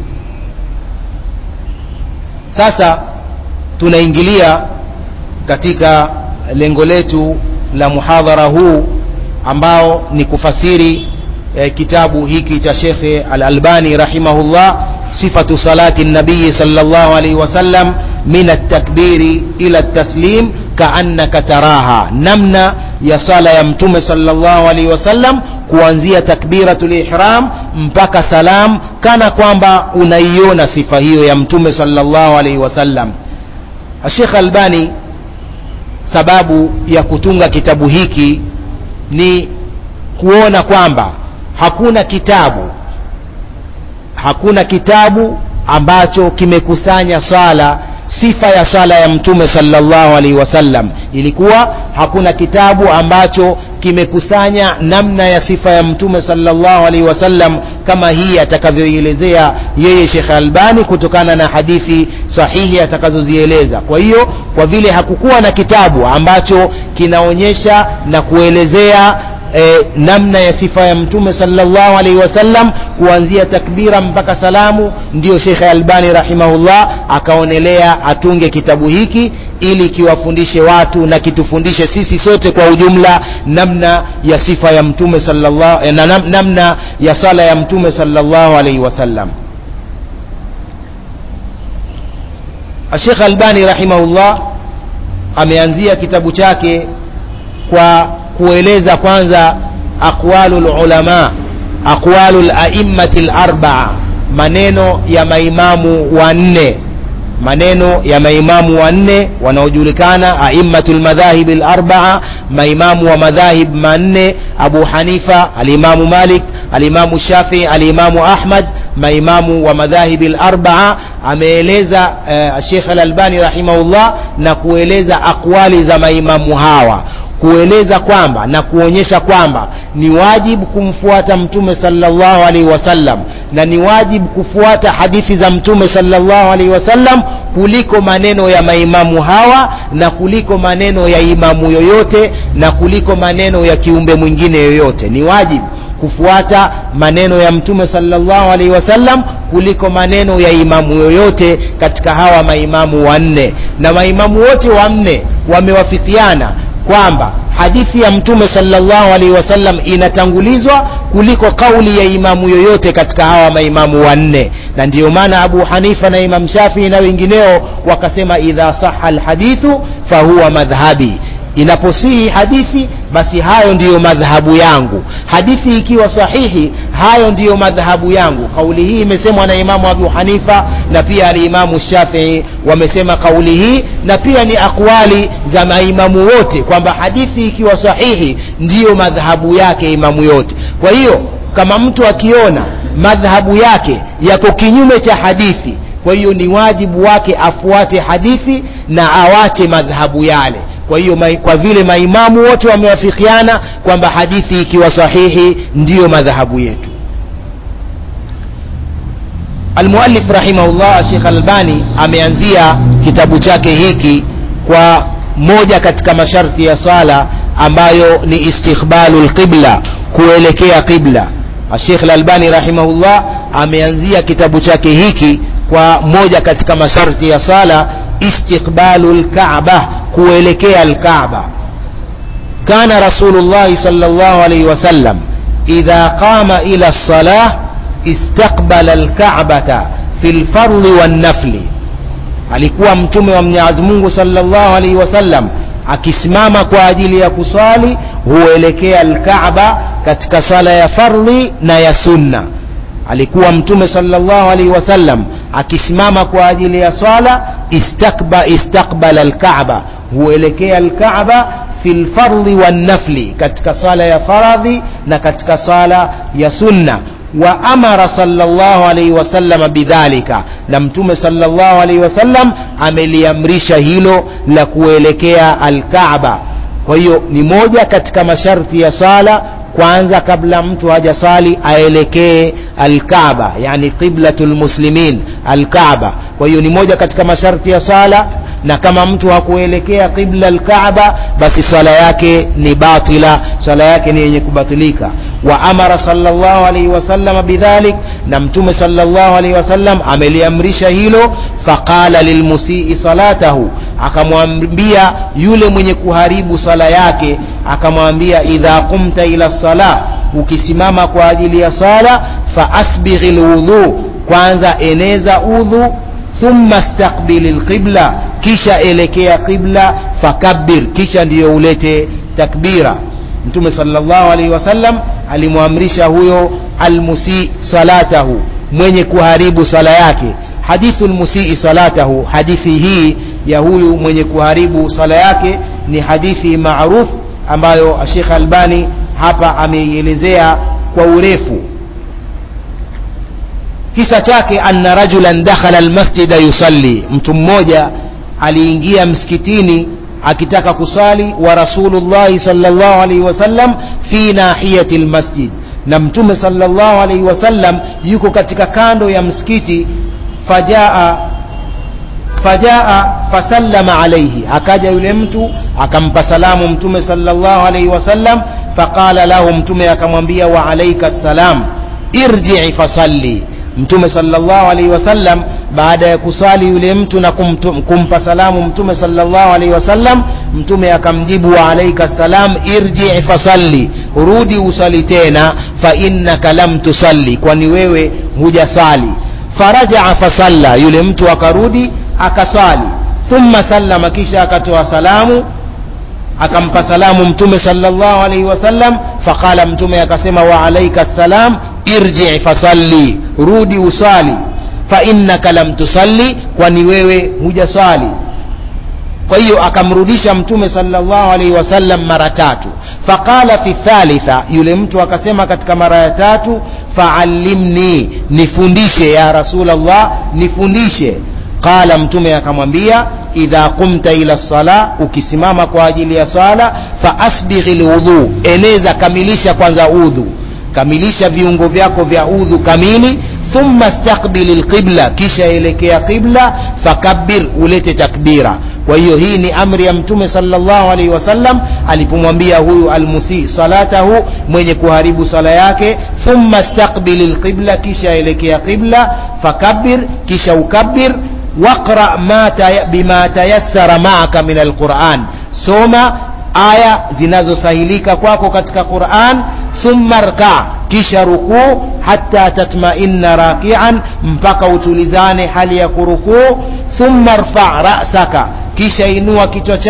sasa tunaingilia katika lengo letu la muhadhara huu ambao ni kufasiri kitabu hiki cha Sheikh Al-Albani rahimahullah, sifatu salati nabii sallallahu alaihi wasallam min at-takbiri ila at-taslim ka'annaka taraha, namna ya sala ya Mtume sallallahu alaihi wasallam kuanzia takbiratul ihram mpaka salam kana kwamba unaiona sifa hiyo ya Mtume sallallahu alaihi wasallam. Sheikh Albani sababu ya kutunga kitabu hiki ni kuona kwamba hakuna kitabu ambacho kimekusanya sala, sifa ya sala ya Mtume sallallahu alaihi wasallam. ilikuwa hakuna kitabu ambacho kimekusanya namna ya sifa ya Mtume sallallahu alaihi wasallam kama hii atakavyoelezea yeye Sheikh Albani kutokana na hadithi sahihi atakazozieleza. kwa hiyo kwa vile hakukuwa na kitabu ambacho kinaonyesha na kuelezea namna ya sifa ya Mtume sallallahu alaihi wasallam kuanzia takbira mpaka salamu, ndio Sheikh Albani rahimahullah akaonelea atunge kitabu hiki ili kiwafundishe watu na kitufundishe sisi sote kwa ujumla namna ya sifa ya Mtume sallallahu namna ya sala ya Mtume sallallahu alaihi wasallam. Sheikh Albani rahimahullah ameanzia kitabu chake kwa kueleza kwanza aqwalul ulama, aqwalul a'immatil arba'a, maneno ya maimamu wanne, maneno ya maimamu wanne wanaojulikana aimmatul madhahib al-arba'a, maimamu wa madhahib manne: Abu Hanifa, al-Imam Malik, al-Imam Shafi'i, al-Imam Ahmad, maimamu wa madhahib al-arba'a. Ameeleza Sheikh Al-Albani rahimahullah na kueleza akwali za maimamu hawa, kueleza kwamba na kuonyesha kwamba ni wajibu kumfuata Mtume sallallahu alaihi wasallam na ni wajibu kufuata hadithi za Mtume sallallahu alaihi wasallam kuliko maneno ya maimamu hawa na kuliko maneno ya imamu yoyote na kuliko maneno ya kiumbe mwingine yoyote. Ni wajibu kufuata maneno ya Mtume sallallahu alaihi wasallam kuliko maneno ya imamu yoyote katika hawa maimamu wanne. Na maimamu wote wanne wamewafikiana kwamba hadithi ya Mtume sallallahu alaihi wasallam inatangulizwa kuliko kauli ya imamu yoyote katika hawa maimamu wanne. Na ndiyo maana Abu Hanifa na Imam Shafi'i na wengineo wakasema idha sahha alhadithu fahuwa madhhabi, inaposihi hadithi basi hayo ndiyo madhhabu yangu. Hadithi ikiwa sahihi, hayo ndiyo madhhabu yangu. Kauli hii imesemwa na Imamu Abu Hanifa na pia al-Imamu Shafi'i wamesema kauli hii, na pia ni akwali za maimamu wote kwamba hadithi ikiwa sahihi ndiyo madhhabu yake imamu yote. Kwa hiyo kama mtu akiona madhhabu yake yako kinyume cha hadithi, kwa hiyo ni wajibu wake afuate hadithi na awache madhhabu yale. Kwa hiyo kwa vile maimamu wote wamewafikiana kwamba hadithi ikiwa sahihi ndiyo madhahabu yetu. Al-Muallif rahimahullah Sheikh Al-Albani ameanzia kitabu chake hiki kwa moja katika masharti ya sala ambayo ni istiqbalul qibla, kuelekea qibla. Sheikh Al-Albani rahimahullah ameanzia kitabu chake hiki kwa moja katika masharti ya sala istiqbalul Kaaba, kuelekea al-Kaaba. Kana Rasulullah sallallahu alayhi wasallam idha qama ila as-salah istaqbala al-Ka'bata fil fardhi wan nafli, alikuwa mtume wa Mwenyezi Mungu sallallahu alayhi wasallam akisimama kwa ajili ya kuswali huelekea al-Kaaba katika sala ya fardhi na ya sunna. Alikuwa mtume sallallahu alayhi wasallam akisimama kwa ajili ya swala istaqbala al-Kaaba, huelekea al-Kaaba fil fardhi wan nafli, katika sala ya faradhi na katika sala ya sunna. Wa amara sallallahu alayhi wasallam bidhalika, na mtume sallallahu alayhi wasallam ameliamrisha hilo la kuelekea al-Kaaba. Kwa hiyo ni moja katika masharti ya sala, kwanza kabla mtu hajasali aelekee al-Kaaba, yani qiblatul muslimin al-Kaaba. Kwa hiyo ni moja katika masharti ya sala, na kama mtu hakuelekea qibla al-Kaaba basi sala yake ni batila, sala yake ni yenye kubatilika. Wa amara sallallahu alayhi wasallam bidhalik, na mtume sallallahu alayhi wasallam ameliamrisha hilo. Faqala lilmusii salatahu, akamwambia yule mwenye kuharibu sala yake, akamwambia idha qumta ila salah, ukisimama kwa ajili ya sala, fa asbighil wudhu, kwanza eneza udhu, thumma istaqbilil qibla, kisha elekea qibla, fakabbir, kisha ndiyo ulete takbira. Mtume sallallahu alaihi wasallam alimwamrisha huyo almusii salatahu, mwenye kuharibu sala yake. Hadithul musii salatahu, hadithi hii ya huyu mwenye kuharibu sala yake ni hadithi maarufu ambayo Sheikh Albani hapa ameielezea kwa urefu. Kisa chake, anna rajulan dakhala almasjida yusalli, mtu mmoja aliingia msikitini akitaka kusali, wa Rasulullah sallallahu alaihi wasallam fi nahiyati almasjid, na mtume sallallahu alaihi wasallam yuko katika kando ya msikiti. Fajaa fasallama alayhi, akaja yule mtu akampa salamu mtume sallallahu alayhi wasallam. Faqala lahu, mtume akamwambia wa alayka salam irji'i fasalli. Mtume sallallahu alayhi wasallam baada ya kusali yule mtu na kumpa salamu mtume sallallahu alayhi wasallam, mtume akamjibu wa alayka salam irji'i fasalli, rudi usali tena, fa innaka lam tusalli, kwani wewe hujasali. Faraja'a fasalla, yule mtu akarudi akasali. Thumma sallama, kisha akatoa salamu, akampa salamu mtume sallallahu alaihi wasallam. Faqala, mtume akasema wa alayka salam irji' fasalli, rudi usali, fa innaka lam tusalli, kwani wewe hujasali. Kwa hiyo akamrudisha mtume sallallahu alaihi wasallam mara 3. Faqala fi thalitha, yule mtu akasema katika mara ya 3, fa'allimni, nifundishe ya Rasulullah, nifundishe. Qala, mtume akamwambia, idha qumta ila sala, ukisimama kwa ajili ya sala, fa asbighil wudu, eneza, kamilisha kwanza udhu, kamilisha viungo vyako vya udhu kamili. Thumma istaqbilil qibla, kisha elekea qibla, fakabbir, ulete takbira. Kwa hiyo hii ni amri ya mtume sallallahu alaihi wasallam alipomwambia huyu almusi salatahu, mwenye kuharibu sala yake, thumma istaqbilil qibla, kisha elekea qibla, fakabbir, kisha ukabbir, waqra bima tayassara ma'aka min alquran, soma aya zinazosahilika kwako katika Qur'an. Thumma rka, kisha ruku, hatta tatma'inna raki'an, mpaka utulizane hali ya kuruku. Thumma rfa' ra'saka, kisha inua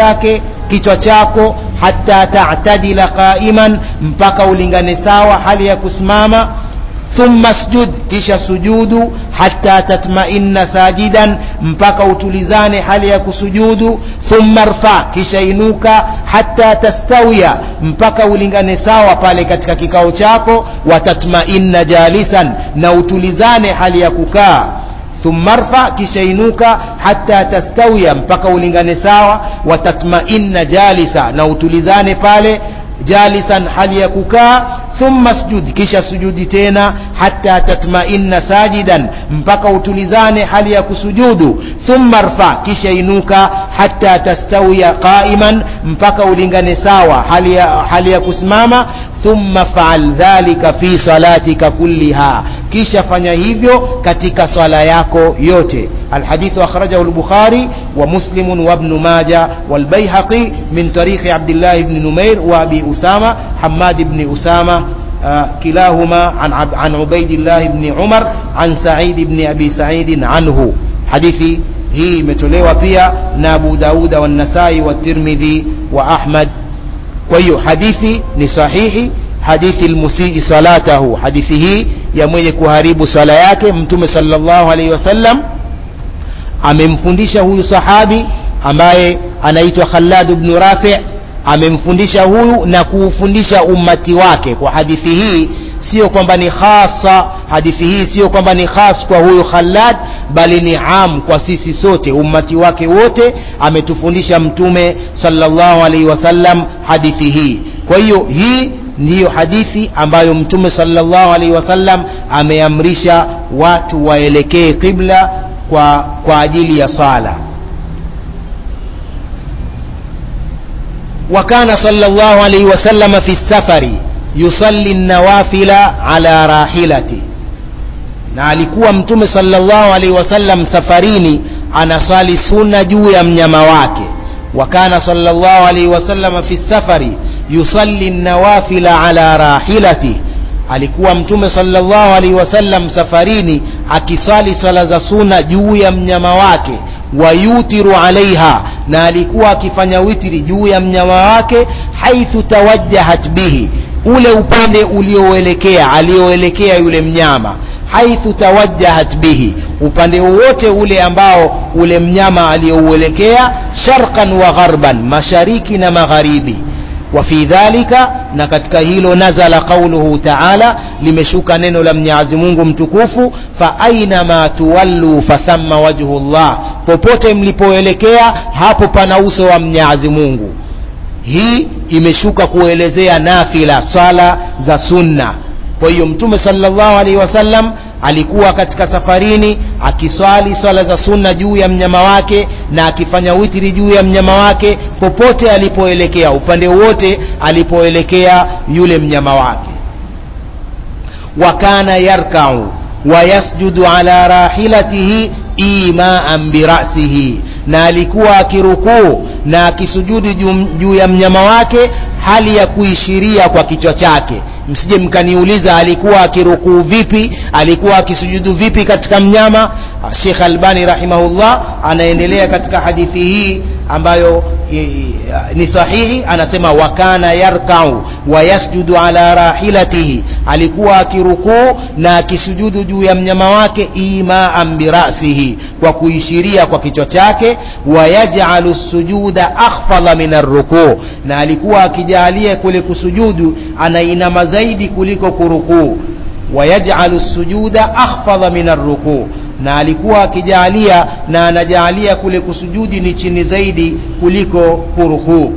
kichwa chako, hatta ta'tadila qa'iman, mpaka ulingane sawa hali ya kusimama. Thumma sujud, kisha sujudu, hatta tatma'inna sajidan, mpaka utulizane hali ya kusujudu. Thumma rfa, kisha inuka, hatta tastawiya, mpaka ulingane sawa pale katika kikao chako. Wa tatma'inna jalisan, na utulizane hali ya kukaa. Thumma rfa, kisha inuka, hatta tastawiya, mpaka ulingane sawa. Wa tatma'inna jalisa, na utulizane pale jalisan, hali ya kukaa. Thumma sujud, kisha sujudi tena, hatta tatma'inna sajidan, mpaka utulizane hali ya kusujudu. Thumma rfa, kisha inuka, hatta tastawiya qa'iman, mpaka ulingane sawa hali ya kusimama. Thumma fa'al dhalika fi salatika kulliha, kisha fanya hivyo katika sala yako yote. الحديث أخرجه البخاري ومسلم وابن ماجه والبيهقي من طريق عبد الله بن نمير وأبي أسامة حماد بن أسامة كلاهما عن عبيد الله بن عمر عن سعيد بن أبي سعيد عنه. حديثي هي متولوا فيها نابو داود والنسائي والترمذي وأحمد. ويو حديثي نصحيحي، حديث المسيء صلاته، حديثه يمwenye kuharibu sala yake. Mtume sallallahu alaihi wasallam amemfundisha huyu sahabi ambaye anaitwa Khallad ibn Rafi', amemfundisha huyu na kuufundisha ummati wake. Kwa hadithi hii sio kwamba ni khasa, hadithi hii sio kwamba ni khas kwa huyu Khallad, bali ni am kwa sisi sote, ummati wake wote ametufundisha mtume sallallahu alaihi wasallam hadithi hii. Kwa hiyo hii ndiyo hadithi ambayo mtume sallallahu alaihi wasallam ameamrisha watu waelekee qibla kwa ajili ya sala. Wakana sallallahu alaihi wasallam fi safari yusalli an-nawafila ala rahilati, na alikuwa mtume sallallahu alaihi wasallam safarini anasali sunna juu ya mnyama wake. Wakana sallallahu alaihi wasallam fi safari yusalli an-nawafila ala rahilati, alikuwa mtume sallallahu alaihi wasallam safarini akisali sala za sunna juu ya mnyama wake. Wayutiru alaiha, na alikuwa akifanya witri juu ya mnyama wake. Haithu tawajjahat bihi, ule upande alioelekea yule mnyama. Haithu tawajjahat bihi, upande wote ule ambao ule mnyama aliouelekea. Sharqan wa gharban, mashariki na magharibi. وفي ذلك, na katika hilo, nazala qawluhu ta'ala, limeshuka neno la Mwenyezi Mungu mtukufu, fa aina ma tuwallu fathamma wajhu Allah, popote mlipoelekea hapo pana uso wa Mwenyezi Mungu. Hii imeshuka kuelezea nafila, sala za sunna. Kwa hiyo mtume sallallahu alaihi wasallam alikuwa katika safarini akiswali swala za sunna juu ya mnyama wake na akifanya witri juu ya mnyama wake popote alipoelekea, upande wote alipoelekea yule mnyama wake. Wakana yarka'u wa yasjudu ala rahilatihi ima'an bi ra'sihi, na alikuwa akirukuu na akisujudu juu ya mnyama wake hali ya kuishiria kwa kichwa chake. Msije mkaniuliza alikuwa akirukuu vipi, alikuwa akisujudu vipi katika mnyama. Sheikh Albani rahimahullah anaendelea katika hadithi hii ambayo ni sahihi, anasema wakana yarka'u wa yasjudu ala rahilatihi, alikuwa akirukuu na akisujudu juu ya mnyama wake, ima'an bi ra'sihi, kwa kuishiria kwa kichwa chake, wa yaj'alu sujuda akhfadha min ar-ruku', na alikuwa akijalia kule kusujudu anainama zaidi kuliko kurukuu, wa yaj'alu sujuda akhfadha min ar-ruku', na alikuwa akijalia na anajalia kule kusujudi ni chini zaidi kuliko kurukuu.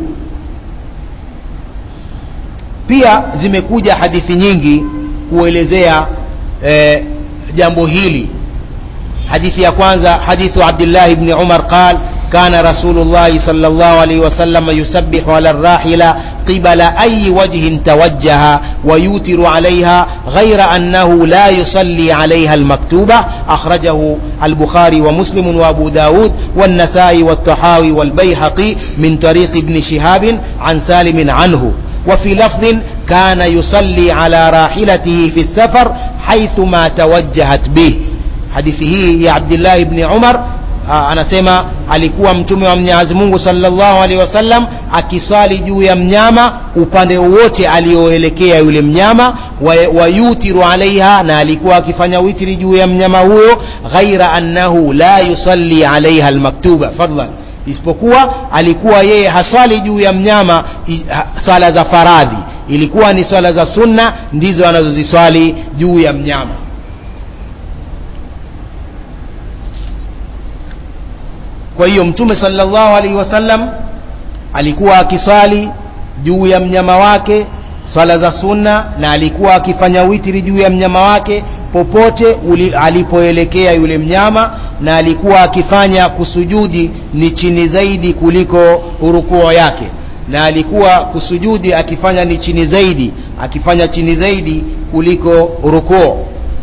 Pia zimekuja hadithi nyingi kuelezea jambo hili. Hadithi ya kwanza, hadithu Abdullah ibn Umar qala kana Rasulullah sallallahu alayhi wasallam yusabbihu ala ar-rahila qibala ayi wajhin tawajjaha wa yutiru alayha ghayra annahu la yusalli alayha al-maktuba. akhrajahu al-Bukhari wa Muslim wa Abu Dawud wa an-Nasa'i wa at-Tahawi wal Bayhaqi min tariq ibn Shihab an Salim anhu. وفي لفظ كان يصلي على راحلته في السفر حيثما توجهت به. حديثه يا عبد الله بن عمر anasema alikuwa mtume wa Mwenyezi Mungu sallallahu alaihi wasallam akisali juu ya mnyama upande wote alioelekea yule mnyama, wa yutiru alaiha, na alikuwa akifanya witri juu ya mnyama huyo, ghaira annahu la yusalli alaiha almaktuba fadlan, isipokuwa alikuwa yeye hasali juu ya mnyama sala za faradhi, ilikuwa ni sala za sunna ndizo anazoziswali juu ya mnyama. Kwa hiyo mtume sallallahu alaihi wasallam alikuwa akisali juu ya mnyama wake swala za sunna, na alikuwa akifanya witri juu ya mnyama wake popote alipoelekea yule mnyama, na alikuwa akifanya kusujudi ni chini zaidi kuliko rukuu yake, na alikuwa kusujudi akifanya ni chini zaidi, akifanya chini zaidi kuliko rukuu.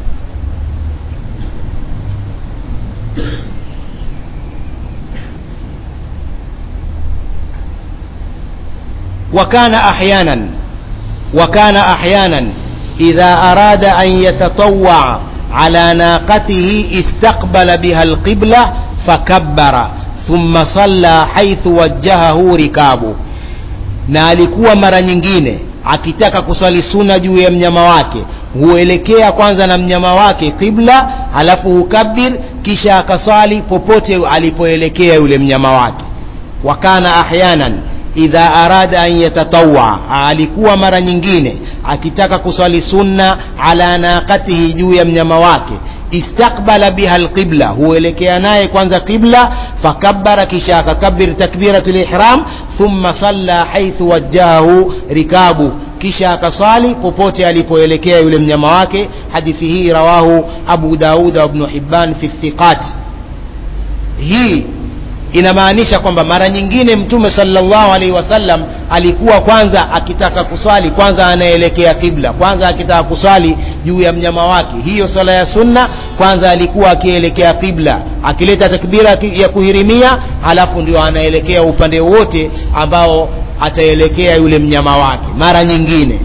وكان أحيانا إذا أراد أن يتطوع على ناقته استقبل بها القبلة فكبر ثم صلى حيث وجهه ركابه. na alikuwa mara nyingine akitaka kusali sunna juu ya mnyama wake huelekea kwanza na mnyama wake qibla, halafu hukabir, kisha akasali popote alipoelekea yule mnyama wake. wakana ahyanan idha arada an yatatawwa, alikuwa mara nyingine akitaka kusali sunna ala naqatihi juu ya mnyama wake, istaqbala biha alqibla, huelekea naye kwanza qibla, fakabbara, kisha akakabir takbiratul ihram, thumma salla haythu wajjahu rikabu, kisha akasali popote alipoelekea yule mnyama wake. hadithi hii rawahu Abu Dawud wa Ibn Hibban fi thiqat. Hii inamaanisha kwamba mara nyingine mtume sallallahu alaihi wasallam alikuwa kwanza akitaka kuswali kwanza anaelekea qibla, kwanza akitaka kuswali juu ya mnyama wake, hiyo sala ya sunna, kwanza alikuwa akielekea qibla, akileta takbira ya kuhirimia, halafu ndio anaelekea upande wote ambao ataelekea yule mnyama wake mara nyingine.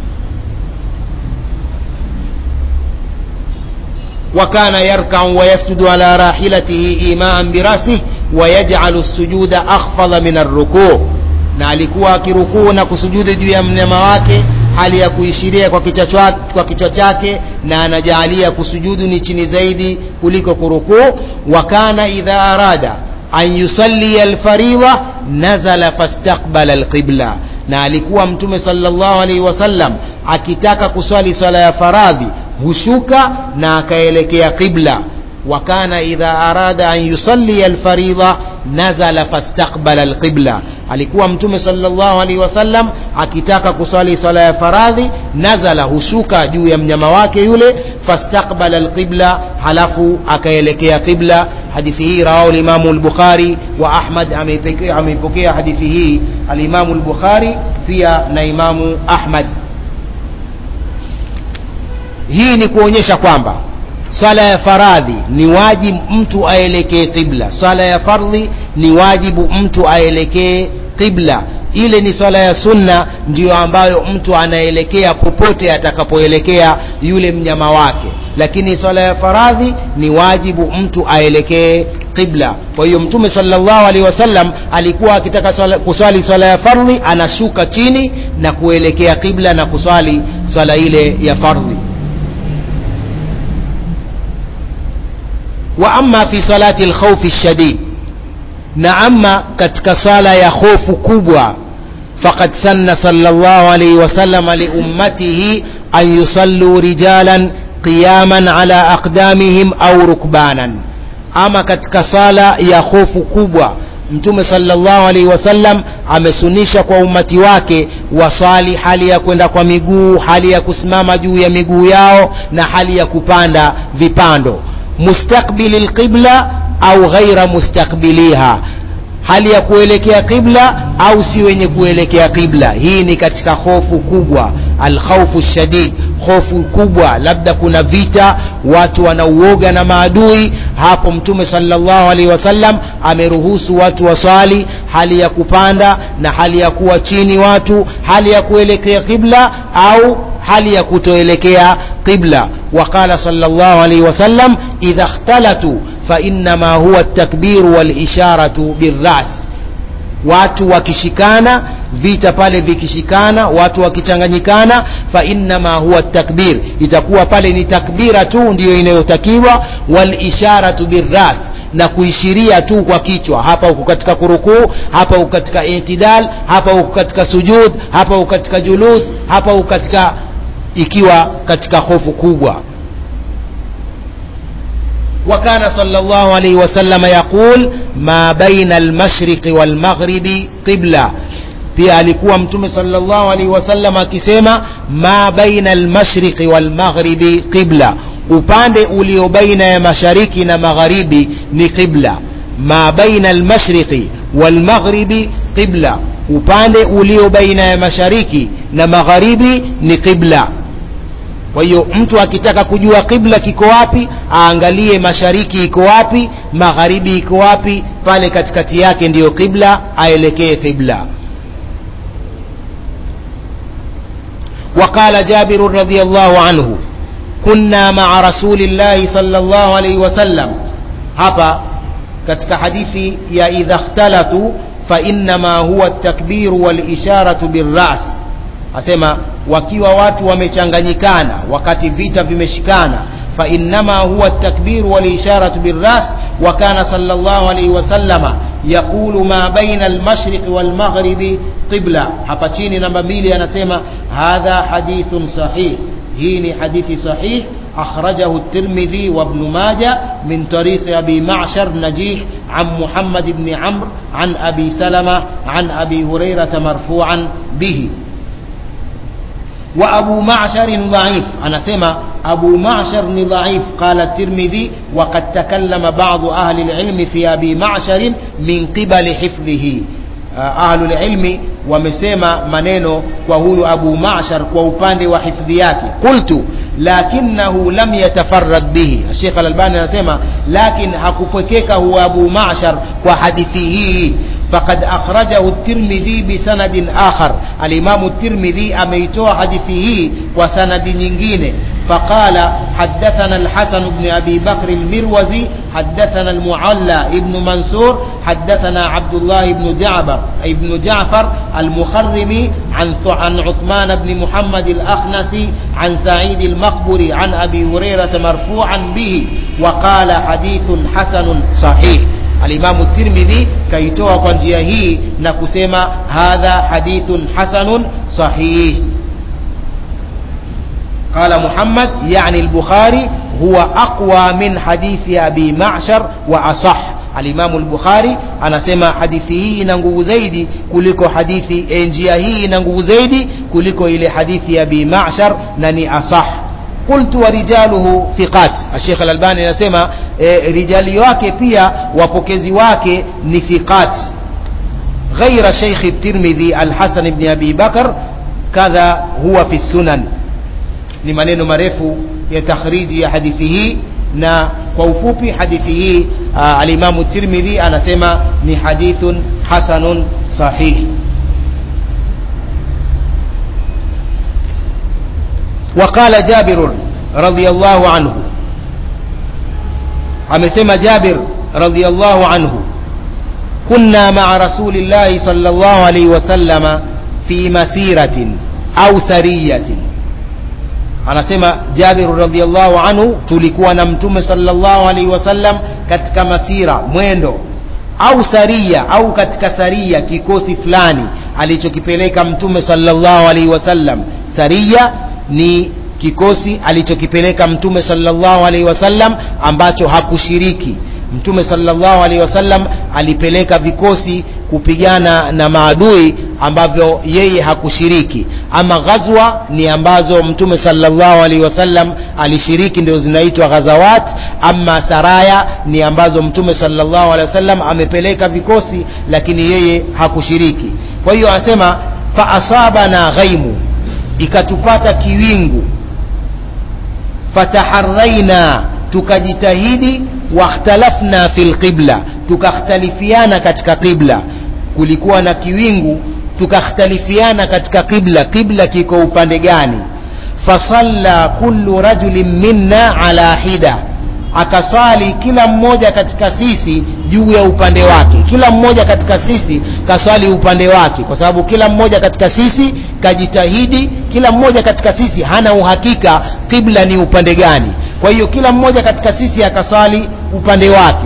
wakana yarka'u wa yasjudu ala rahilatihi ima'an bi ra'sihi wa yaj'alu as-sujuda akhfadha min ar-ruku', na alikuwa akirukuu na kusujudu juu ya mnyama wake hali ya kuishiria kwa kichwa chake, na anajalia kusujudu ni chini zaidi kuliko kurukuu. wakana idha arada an yusalli al-fariida nazala fastaqbala al-qibla, na alikuwa mtume sallallahu alaihi wasallam akitaka kuswali sala ya faradhi hushuka na akaelekea qibla. wakana idha arada an yusalli al-fariida nazala fastaqbala al-qibla, alikuwa mtume sallallahu alaihi wasallam akitaka kusali sala ya faradhi, nazala, hushuka juu ya mnyama wake yule, fastaqbala al-qibla, halafu akaelekea qibla. hadithi hii rawahu al-Imam al-Bukhari wa Ahmad, ameipokea hadithi hii al-Imam al-Bukhari pia na Imam Ahmad. Hii ni kuonyesha kwamba sala ya faradhi ni wajibu mtu aelekee qibla, sala ya fardhi ni wajibu mtu aelekee qibla. Ile ni sala ya sunna ndiyo ambayo mtu anaelekea popote atakapoelekea yule mnyama wake, lakini swala ya faradhi ni wajibu mtu aelekee qibla. Kwa hiyo Mtume sallallahu alaihi wasallam alikuwa akitaka kuswali swala ya fardhi anashuka chini na kuelekea qibla na kuswali swala ile ya fardhi. Wa amma fi salati al-khawf ash-shadid, na amma katika sala ya hofu kubwa, faqad sanna sallallahu alayhi wasallam li ummatihi an yusallu rijalan qiyaman ala aqdamihim au rukbanan. Ama katika sala ya hofu kubwa Mtume sallallahu alayhi wasallam amesunisha kwa umati wake wasali hali ya kwenda kwa miguu, hali ya kusimama juu ya miguu yao, na hali ya kupanda vipando, mustaqbilil qibla au ghaira mustaqbiliha, hali ya kuelekea qibla au si wenye kuelekea qibla. Hii ni katika hofu kubwa, al-khawfu shadid, hofu kubwa, labda kuna vita, watu wanauoga na maadui. Hapo Mtume sallallahu alaihi wasallam ameruhusu watu waswali hali ya kupanda na hali ya kuwa chini, watu hali ya kuelekea qibla au hali ya kutoelekea qibla. Waqala sallallahu alaihi wasallam idha ikhtalatu fa inma huwa at-takbir wal isharatu bir-ras. Watu wakishikana, vita pale vikishikana, watu wakichanganyikana, fa inma huwa at-takbir, itakuwa pale ni takbira tu ndio inayotakiwa, wal isharatu bir-ras, na kuishiria tu kwa kichwa. Hapa uko katika kurukuu, hapa uko katika i'tidal, hapa uko katika sujud, hapa uko katika julus, hapa uko katika, ikiwa katika hofu kubwa. وكان صلى الله عليه وسلم يقول ما بين المشرق والمغرب قبلة. pia alikuwa Mtume sallallahu alaihi wasallam akisema ma baina al-mashriqi wal-maghribi qibla, upande ulio baina ya mashariki na magharibi ni qibla. Ma baina al-mashriqi wal-maghribi qibla, upande ulio baina ya mashariki na magharibi ni qibla. Kwa hiyo mtu akitaka kujua qibla kiko wapi, aangalie mashariki iko wapi, magharibi iko wapi, pale katikati yake ndiyo qibla, aelekee qibla. وقال جابر رضي الله عنه كنا مع رسول الله صلى الله عليه وسلم. hapa katika hadithi ya idha ikhtalatu fa inma huwa at-takbir wal isharatu bir-ras, asema wakiwa watu wamechanganyikana, wakati vita vimeshikana, fa inma huwa at-takbir wal isharatu bir-ras. wa kana sallallahu alayhi wasallama yaqulu ma baina al-mashriq wal maghribi qibla. hapa chini namba 2 anasema hadha hadithun sahih, hii ni hadithi sahih, akhrajahu at-Tirmidhi wa Ibn Majah min tariq Abi Ma'shar Najih an Muhammad ibn Amr an Abi Salama an Abi Hurairah marfu'an bihi. وأبو معشر ضعيف، أنا سمع أبو معشر ضعيف. قال الترمذي وقد تكلم بعض أهل العلم في أبي معشر من قبل حفظه. أهل العلم ومسمى منينو وهو أبو معشر وأباند وحفظياته. قلت لكنه لم يتفرد به. الشيخ الألباني نسمى لكن حكفكك هو أبو معشر وحديثه، فقد أخرجه الترمذي بسند آخر. الإمام الترمذي أميتوه حديثه وسند ينجين، فقال حدثنا الحسن بن أبي بكر المروزي حدثنا المعلى ابن منصور حدثنا عبد الله بن جعفر المخرمي عن عثمان بن محمد الأخنسي عن سعيد المقبري عن أبي هريرة مرفوعا به، وقال حديث حسن صحيح. الإمام الترمذي كيتوه kwa njia hii na kusema hadha hadithun hasanun sahih. قال محمد يعني البخاري هو أقوى من حديث أبي معشر وأصح. الإمام البخاري anasema hadithi hii ina nguvu zaidi kuliko hadithi, njia hii ina nguvu zaidi kuliko ile hadithi ya Abi Ma'shar na ni asah. قلت ورجاله ثقات. الشيخ الألباني anasema rijali wake pia wapokezi wake ni thiqat. غير شيخ الترمذي الحسن بن أبي بكر كذا هو في السنن. ni maneno marefu ya takhriji ya hadithi hii, na kwa ufupi hadithi hii al-Imam Tirmidhi anasema ni hadithun hasanun sahih. وقال جابر رضي الله عنه amesema Jabir radhiyallahu anhu, kunna ma'a rasulillahi sallallahu alayhi wasallam fi masiratin au sariyatin. Anasema Jabir radhiyallahu anhu, tulikuwa na mtume sallallahu alayhi wasallam katika masira, mwendo, au saria, au katika saria, kikosi fulani alichokipeleka mtume sallallahu alayhi wasallam. Saria ni kikosi alichokipeleka mtume sallallahu alayhi wasallam ambacho hakushiriki. Mtume sallallahu alayhi wasallam alipeleka vikosi kupigana na maadui ambavyo yeye hakushiriki. Ama ghazwa ni ambazo mtume sallallahu alayhi wasallam alishiriki, ndio zinaitwa ghazawat. Ama saraya ni ambazo mtume sallallahu alayhi wasallam amepeleka vikosi lakini yeye hakushiriki. Kwa hiyo anasema fa asabana ghaimu, ikatupata kiwingu, fataharraina, tukajitahidi, wakhtalafna fil qibla, tukakhtalifiana katika qibla. Kulikuwa na kiwingu, tukakhtalifiana katika qibla, qibla kiko upande gani. Fasalla kullu rajulin minna ala hida, akasali kila mmoja katika sisi juu ya upande wake. Kila mmoja katika sisi kaswali upande wake, kwa sababu kila mmoja katika sisi kajitahidi. Kila mmoja katika sisi hana uhakika qibla ni upande gani, kwa hiyo kila mmoja katika sisi akaswali upande wake.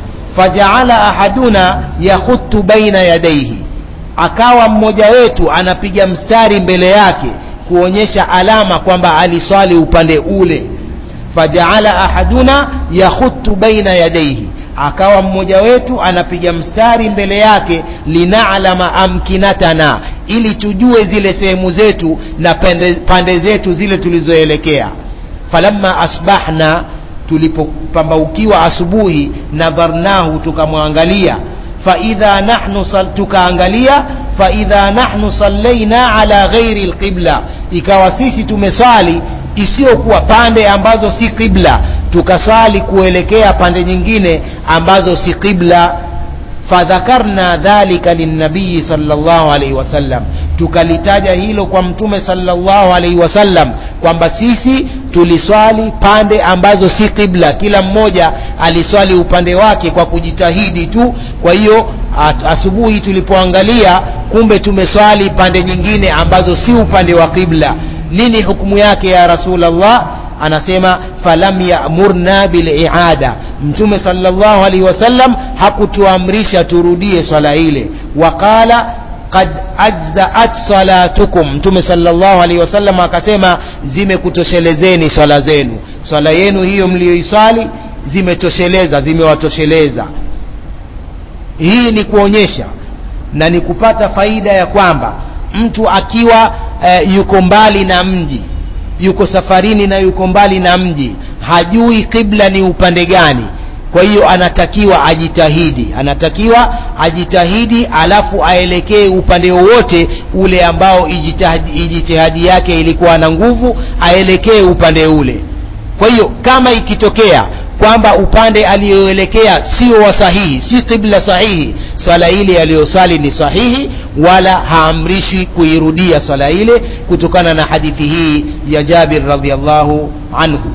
Faja'ala ahaduna yakhuttu baina yadayhi, akawa mmoja wetu anapiga mstari mbele yake kuonyesha alama kwamba aliswali upande ule. Faja'ala ahaduna yakhuttu baina yadayhi, akawa mmoja wetu anapiga mstari mbele yake, lina'lama amkinatana, ili tujue zile sehemu zetu na pande zetu zile tulizoelekea. Falamma asbahna, tulipopambaukiwa asubuhi, nadharnahu, tukamwangalia. Fa idha nahnu tukaangalia, fa idha nahnu sallaina ala ghairi alqibla, ikawa sisi tumeswali isiyokuwa pande ambazo si qibla, tukaswali kuelekea pande nyingine ambazo si qibla. Fadhakarna dhalika linnabii sallallahu alayhi wasallam, tukalitaja hilo kwa mtume sallallahu alayhi wasallam kwamba sisi tuliswali pande ambazo si qibla, kila mmoja aliswali upande wake kwa kujitahidi tu. Kwa hiyo asubuhi tulipoangalia, kumbe tumeswali pande nyingine ambazo si upande wa qibla. Nini hukumu yake ya Rasulullah? Anasema falam ya'murna bil i'ada, mtume sallallahu alaihi wasallam hakutuamrisha turudie swala ile. Waqala qad ajza'at salatukum, mtume sallallahu alaihi wasallam akasema zimekutoshelezeni swala zenu, swala yenu hiyo mlioiswali zimetosheleza, zimewatosheleza. Hii ni kuonyesha na ni kupata faida ya kwamba mtu akiwa yuko mbali na mji, yuko safarini na yuko mbali na mji, hajui qibla ni upande gani, kwa hiyo anatakiwa ajitahidi, alafu aelekee upande wote ule ambao ijtihadi yake ilikuwa na nguvu, aelekee upande ule. Kwa hiyo kama ikitokea kwamba upande aliyoelekea sio wa sahihi, si qibla sahihi, swala ile aliyosali ni sahihi, wala haamrishi kuirudia swala ile, kutokana na hadithi hii ya Jabir radhiyallahu anhu.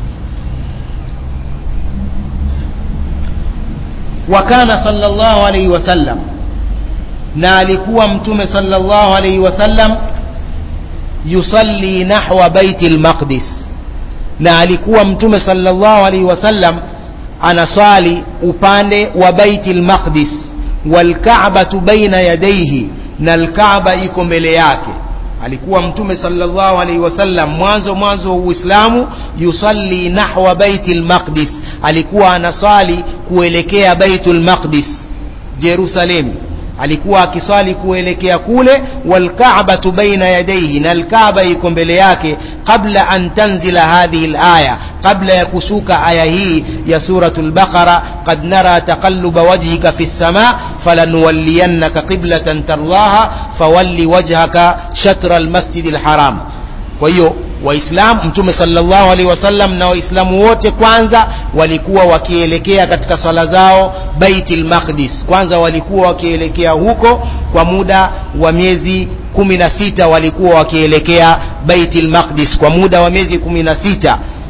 Wakana sallallahu alayhi wasallam, na alikuwa mtume sallallahu alayhi wasallam, yusalli nahwa baitil maqdis, na alikuwa mtume sallallahu alayhi wasallam anaswali upande wa baitil maqdis, wal ka'batu baina yadayhi, na al-Kaaba iko mbele yake. Alikuwa mtume sallallahu alayhi wasallam mwanzo wa Uislamu, yusalli nahwa baitil maqdis, alikuwa anaswali kuelekea baitul maqdis, Jerusalem. Alikuwa akiswali kuelekea kule, wal ka'batu baina yadayhi, na al-Kaaba iko mbele yake, kabla an tanzila hadhihi al-aya, kabla ya kushuka aya hii ya suratul Baqara, qad nara taqalluba wajhika fis samaa falanuwalliyannaka qiblatan tardaha fawalli wajhaka shatra al-masjidil haram. Kwa hiyo Waislamu, mtume sallallahu alaihi wasallam na waislamu wote kwanza walikuwa wakielekea katika swala zao Baitul Maqdis. Kwanza walikuwa wakielekea huko kwa muda wa miezi 16, walikuwa wakielekea Baitul Maqdis kwa muda wa miezi 16.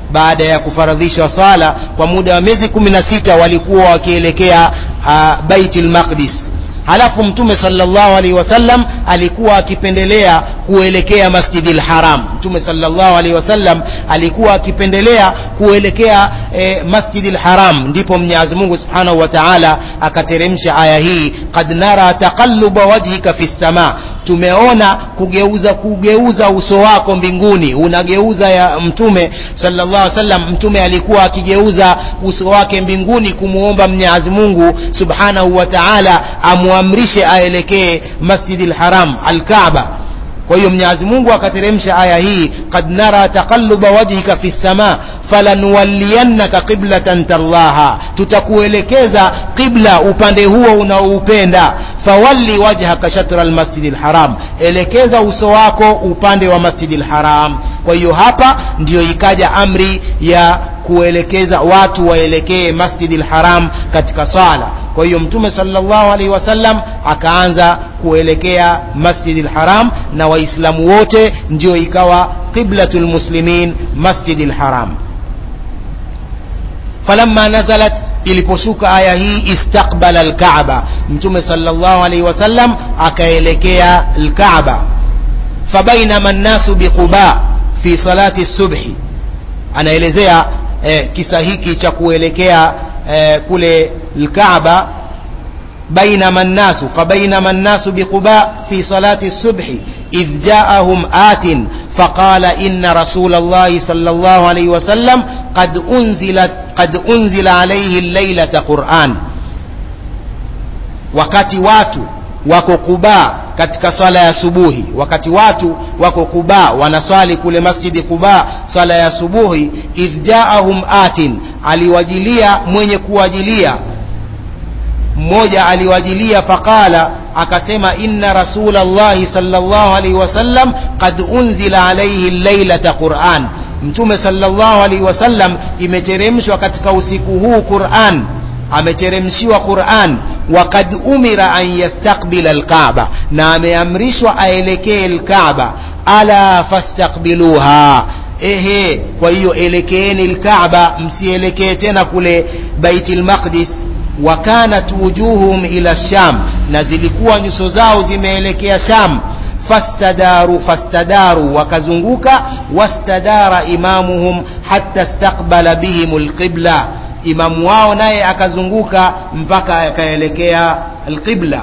baada ya kufaradhishwa swala kwa muda wa miezi 16 walikuwa wakielekea Baitul Maqdis. Halafu Mtume sallallahu alaihi wasallam alikuwa akipendelea kuelekea Masjidil Haram. Mtume sallallahu alaihi wasallam alikuwa akipendelea kuelekea Masjidil Haram. Ndipo Mwenyezi Mungu Subhanahu wa Ta'ala akateremsha aya hii, qad nara taqalluba wajhika fis sama, tumeona kugeuza uso wako mbinguni. Unageuza ya Mtume sallallahu alaihi wasallam. Mtume alikuwa akigeuza uso wake mbinguni kumuomba Mwenyezi Mungu Subhanahu wa Ta'ala amuamrishe aelekee Masjidil Haram, al-Kaaba. Kwa hiyo Mwenyezi Mungu akateremsha aya hii, qad nara taqalluba wajhika fis sama falanuwalliyannaka qiblatan tarlaha, tutakuelekeza qibla upande huo unaoupenda. Fawalli wajhaka shatra al-Masjidil Haram, elekeza uso wako upande wa Masjidil Haram. Kwa hiyo hapa ndio ikaja amri ya kuelekeza watu waelekee Masjidil Haram katika sala. Kwa hiyo Mtume sallallahu alaihi wasallam akaanza kuelekea Masjidil Haram, na waislamu wote ndio ikawa qiblatul muslimin Masjidil Haram. Falamma nazalat, iliposhuka aya hii, istaqbala al-Kaaba, Mtume sallallahu alaihi wasallam akaelekea al-Kaaba. Fabainama an-nasu biquba fi salati as-subhi, anaelezea kisa hiki cha kuelekea kule al-Kaaba. فبينما الناس بقباء في صلاة الصبح إذ جاءهم آت فقال إن رسول الله صلى الله عليه وسلم قد أنزل عليه الليلة قرآن. wakati watu wako Quba katika swala ya subuhi, wakati watu wako Quba wanaswali kule Masjidi Quba swala ya subuhi, idh jaahum atin, aliwajilia mwenye kuwajilia, mmoja aliwajilia, faqala, akasema, inna rasulallahi sallallahu alaihi wasallam qad unzila alayhi laylata Qur'an, Mtume sallallahu alaihi wasallam imeteremshwa katika usiku huu Qur'an, ameteremshiwa Qur'an. Wa qad umira an yastaqbila al-Kaaba, na ameamrishwa aelekee al-Kaaba. Ala fastaqbiluha, kwa hiyo elekeeni al-Kaaba, msielekee tena kule Baitul Maqdis. Wa kanat wujuhum ila Sham, na zilikuwa nyuso zao zimeelekea Sham. Fastadaru, wakazunguka. Wastadara imamuhum hatta istaqbala bihim al-qibla, imamu wao naye akazunguka mpaka akaelekea al-qibla.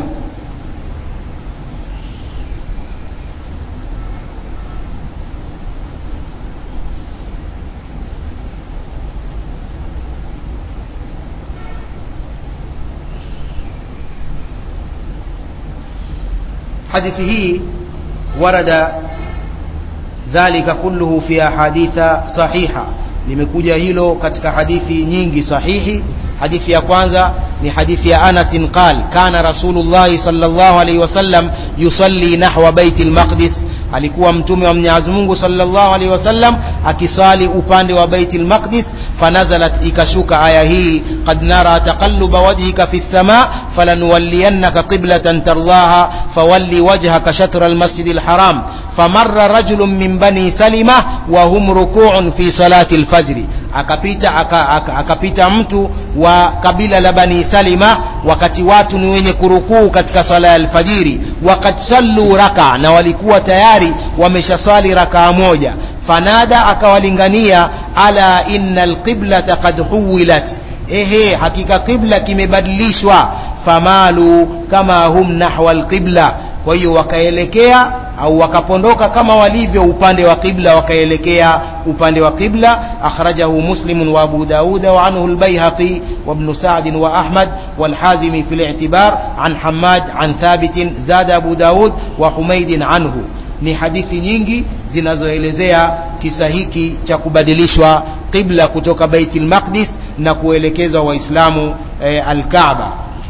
حديثه ورد ذلك كله في أحاديث صحيحة, limekuja hilo katika hadithi nyingi sahihi. Hadithi ya kwanza ni hadithi ya Anas qal, kana Rasulullah sallallahu alaihi wasallam yusalli nahwa Baitul Maqdis, alikuwa Mtume wa Mwenyezi Mungu sallallahu alaihi wasallam akisali upande wa Baitul Maqdis. Fanazalat, ikashuka aya hii, qad nara taqalluba wajhika fis sama falanuwalliyannaka qiblatan tardaha fawalli wajhaka shatra al-Masjidil Haram. Famarra rajulun min bani Salima wa hum ruku'un fi salati al-fajr, akapita mtu wa kabila la Bani Salima wakati watu ni wenye kurukuu katika sala ya alfajiri. Waqad sallu raka, na walikuwa tayari wameshaswali rakaa moja. Fanada, akawalingania, ala innal qiblata qad huwilat, hakika qibla kimebadilishwa. Famalu kama hum nahwa alqibla, kwa hiyo wakaelekea au wakapondoka kama walivyo upande wa qibla, wakaelekea upande wa qibla. Akhrajahu Muslim wa Abu Daud wa anhu al-Baihaqi wa Ibn Sa'd wa Ahmad wal Hazimi fi al-i'tibar an Hammad an Thabit, zada Abu Daud wa Humayd anhu. Ni hadithi nyingi zinazoelezea kisa hiki cha kubadilishwa qibla kutoka Baitul Maqdis na kuelekezwa waislamu al-Kaaba.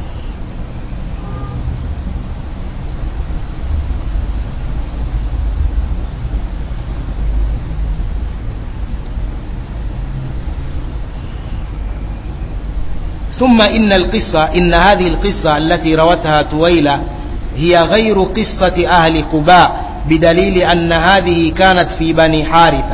ثم إن هذه القصة التي روتها تويلة هي غير قصة أهل قباء، بدليل أن هذه كانت في بني حارثة.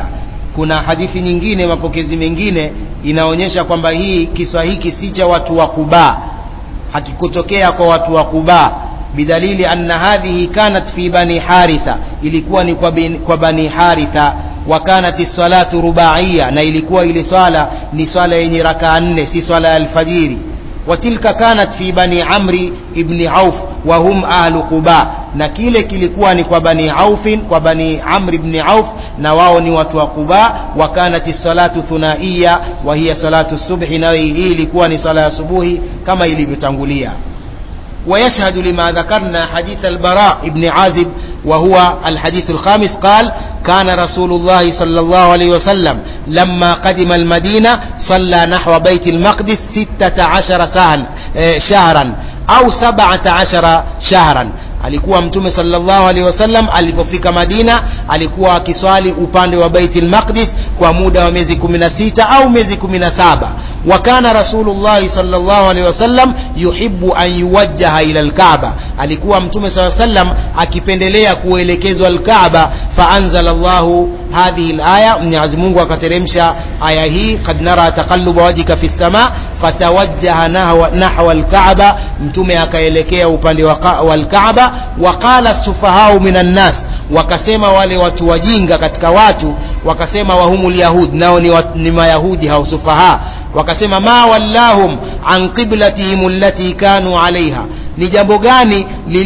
kuna hadithi nyingine, mapokezi mengine inaonyesha kwamba hii kiswa hiki si cha watu wa Quba, hakikutokea kwa watu wa Quba, bidalili anna hadhihi kanat fi bani Haritha, ilikuwa ni kwa bani Haritha, wa kanat as-salatu ruba'iyya, na ilikuwa ile swala ni swala yenye rakaa 4, si swala ya alfajiri. Wa tilka kanat fi bani Amri ibn Auf wa hum ahlu Quba, na kile kilikuwa ni kwa bani Aufin, kwa bani Amr ibn Auf, na wao ni watu wa Quba. Wa kanat as-salatu thunaiya wa hiya salatu subhi, na hii ilikuwa ni sala ya subuhi kama ilivyotangulia. ويشهد لما ذكرنا حديث البراء ابن عازب وهو الحديث الخامس قال كان رسول الله صلى الله عليه وسلم لما قدم المدينة صلى نحو بيت المقدس 16 شهرا أو 17 شهرا. alikuwa mtume sallallahu alaihi wasallam alipofika Madina alikuwa akiswali upande wa Baitul Maqdis kwa muda wa miezi 16 au miezi 17. wakana Rasulullah sallallahu alaihi wasallam yuhibbu an yuwajjaha ila al-Kaaba, alikuwa mtume sallallahu alaihi wasallam akipendelea kuelekezwa al-Kaaba. faanzalallahu hadhihi al-aya, Mwenyezi Mungu akateremsha aya hii, qad nara taqalluba wajhika fi as-sama fatawajjaha nahwa al-Kaaba, mtume akaelekea upande wa al-Kaaba. waqala as-sufahau minan nas, wakasema wale watu wajinga katika watu, wakasema wahumul yahud, nao ni mayahudi hao sufaha, wakasema ma wallahum an qiblatihim allati kanu alaiha, ni jambo gani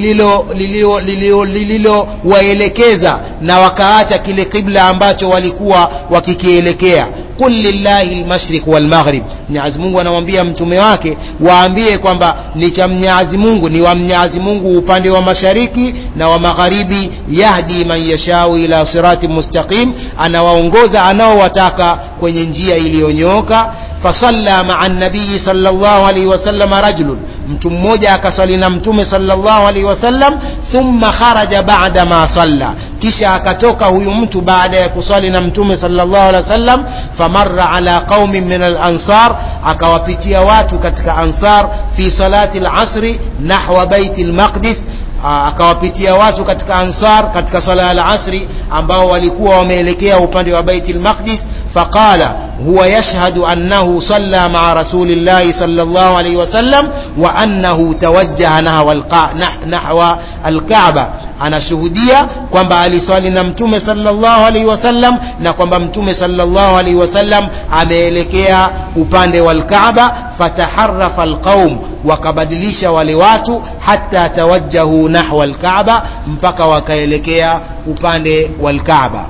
lililo waelekeza na wakaacha kile kibla ambacho walikuwa wakikielekea. qul lillahi al-mashriq wal maghrib, Mwenyezi Mungu anamwambia mtume wake waambie kwamba ni cha Mwenyezi Mungu, ni wa Mwenyezi Mungu upande wa mashariki na wa magharibi. yahdi man yashau ila siratin mustaqim, anawaongoza anaowataka kwenye njia iliyonyooka. fasalla ma'a an-nabiy sallallahu alayhi wasallam rajulun, mtu mmoja akaswali na mtume sallallahu alaihi wasallam. thumma kharaja ba'da ma salla, kisha akatoka huyu mtu baada ya kuswali na mtume sallallahu alaihi wasallam. famarra ala qaumin min al-ansar, akawapitia watu katika ansar. fi salati al-asri nahwa bait al-maqdis, akawapitia watu katika ansar katika sala al-asri ambao walikuwa wameelekea upande wa bait al-maqdis. فقال هو يشهد أنه صلى مع رسول الله صلى الله عليه وسلم وأنه توجه نحو الكعبة, أنا شهودية kwamba aliswali na mtume sallallahu alaihi wasallam na kwamba mtume sallallahu alaihi wasallam ameelekea upande wa al-Kaaba. fataharrafa al-qaum, wakabadilisha wale watu, hatta tawajjahu nahwa al-Kaaba, mpaka wakaelekea upande wa al-Kaaba.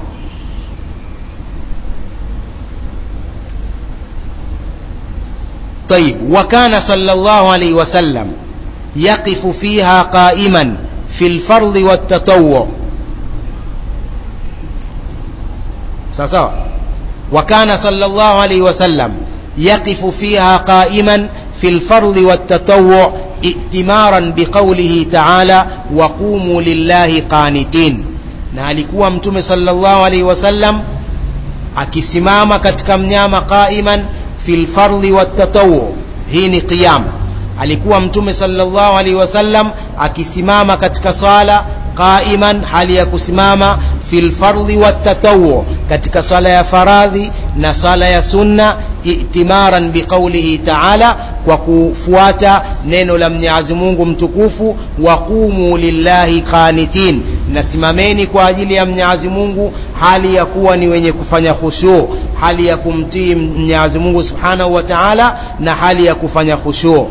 طيب. وكان صلى الله عليه وسلم يقف فيها قائما في الفرض والتطوع. ساسا. وكان صلى الله عليه وسلم يقف فيها قائما في الفرض والتطوع ائتمارا بقوله تعالى وقوموا لله قانتين. na alikuwa mtume sallallahu alaihi wasallam akisimama katika mnyama qaiman fil fardhi wat tatawwu, hii ni qiyam. alikuwa mtume sallallahu alaihi wasallam akisimama katika sala qaiman, hali ya kusimama fil fardhi wat tatawwu, katika sala ya faradhi na sala ya sunna, i'timaran biqaulihi ta'ala, kwa kufuata neno la Mwenyezi Mungu mtukufu, waqumu lillahi qanitin, nasimameni kwa ajili ya Mwenyezi Mungu hali ya kuwa ni wenye kufanya khushu', hali ya kumtii Mwenyezi Mungu subhanahu wa ta'ala na hali ya kufanya khushu'.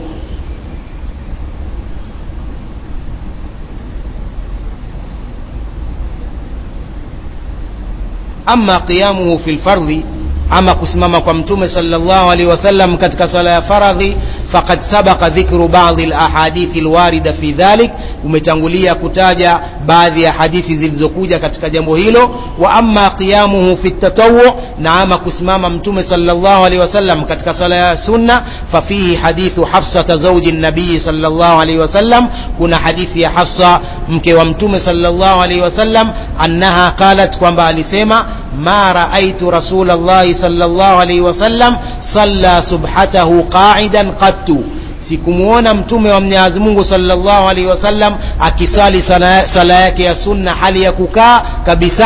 amma qiyamuhu fil fardhi, ama kusimama kwa mtume sallallahu alaihi wasallam katika sala ya faradhi, faqad sabaqa dhikru ba'd al-ahadith al-warida fi dhalik, umetangulia kutaja baadhi ya hadithi zilizokuja katika jambo hilo. wa amma qiyamuhu fi at-tatawwu, na ama kusimama mtume sallallahu alaihi wasallam katika sala ya sunna, fa fihi hadithu Hafsa zawji an-nabii sallallahu alaihi wasallam, kuna hadithi ya Hafsa mke wa mtume sallallahu alaihi wasallam, annaha qalat, kwamba alisema ma raaitu rasulallahi sallallahu alaihi wasallam salla subhatahu qa'idan qattu, sikumuona mtume wa Mwenyezi Mungu sallallahu alaihi wasallam akisali sala yake ya sunna hali ya kukaa kabisa,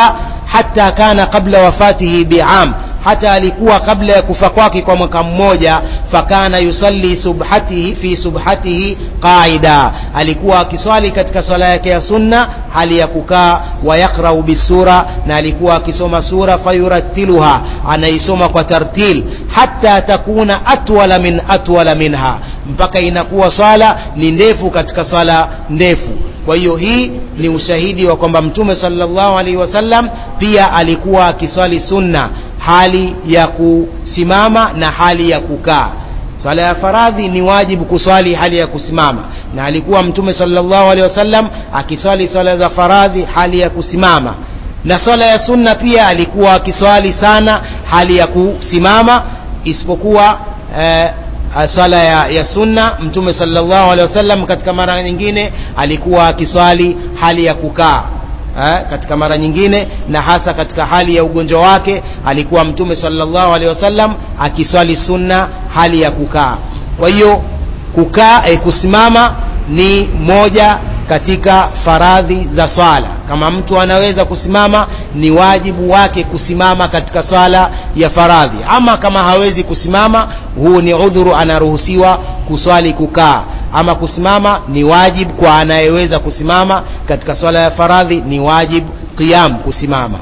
hatta kana qabla wafatihi bi'am, hata alikuwa kabla ya kufa kwake kwa mwaka mmoja. Fakana yusalli subhatihi fi subhatihi qaida, alikuwa akiswali katika swala yake ya sunna hali ya kukaa. Wa yaqra'u bisura, na alikuwa akisoma sura. Fayurattiluha, anaisoma kwa tartil. Hatta takuna atwala minha, mpaka inakuwa swala ni ndefu katika swala ndefu. Kwa hiyo hii ni ushahidi wa kwamba Mtume sallallahu alaihi wasallam pia alikuwa akiswali sunna hali ya kusimama na hali ya kukaa. Swala ya faradhi ni wajibu kuswali hali ya kusimama, na alikuwa Mtume sallallahu alaihi wasallam akiswali swala za faradhi hali ya kusimama, na swala ya sunna pia alikuwa akiswali sana hali ya kusimama, isipokuwa swala ya sunna Mtume sallallahu alaihi wasallam katika mara nyingine alikuwa akiswali hali ya kukaa. Katika mara nyingine, na hasa katika hali ya ugonjwa wake, alikuwa Mtume sallallahu alaihi wasallam akiswali sunna hali ya kukaa. Kwa hiyo kukaa kusimama ni moja katika faradhi za swala. Kama mtu anaweza kusimama, ni wajibu wake kusimama katika swala ya faradhi. Ama kama hawezi kusimama, huu ni udhuru, anaruhusiwa kuswali kukaa. Ama kusimama ni wajib kwa anayeweza kusimama katika swala ya faradhi, ni wajib qiyam, kusimama.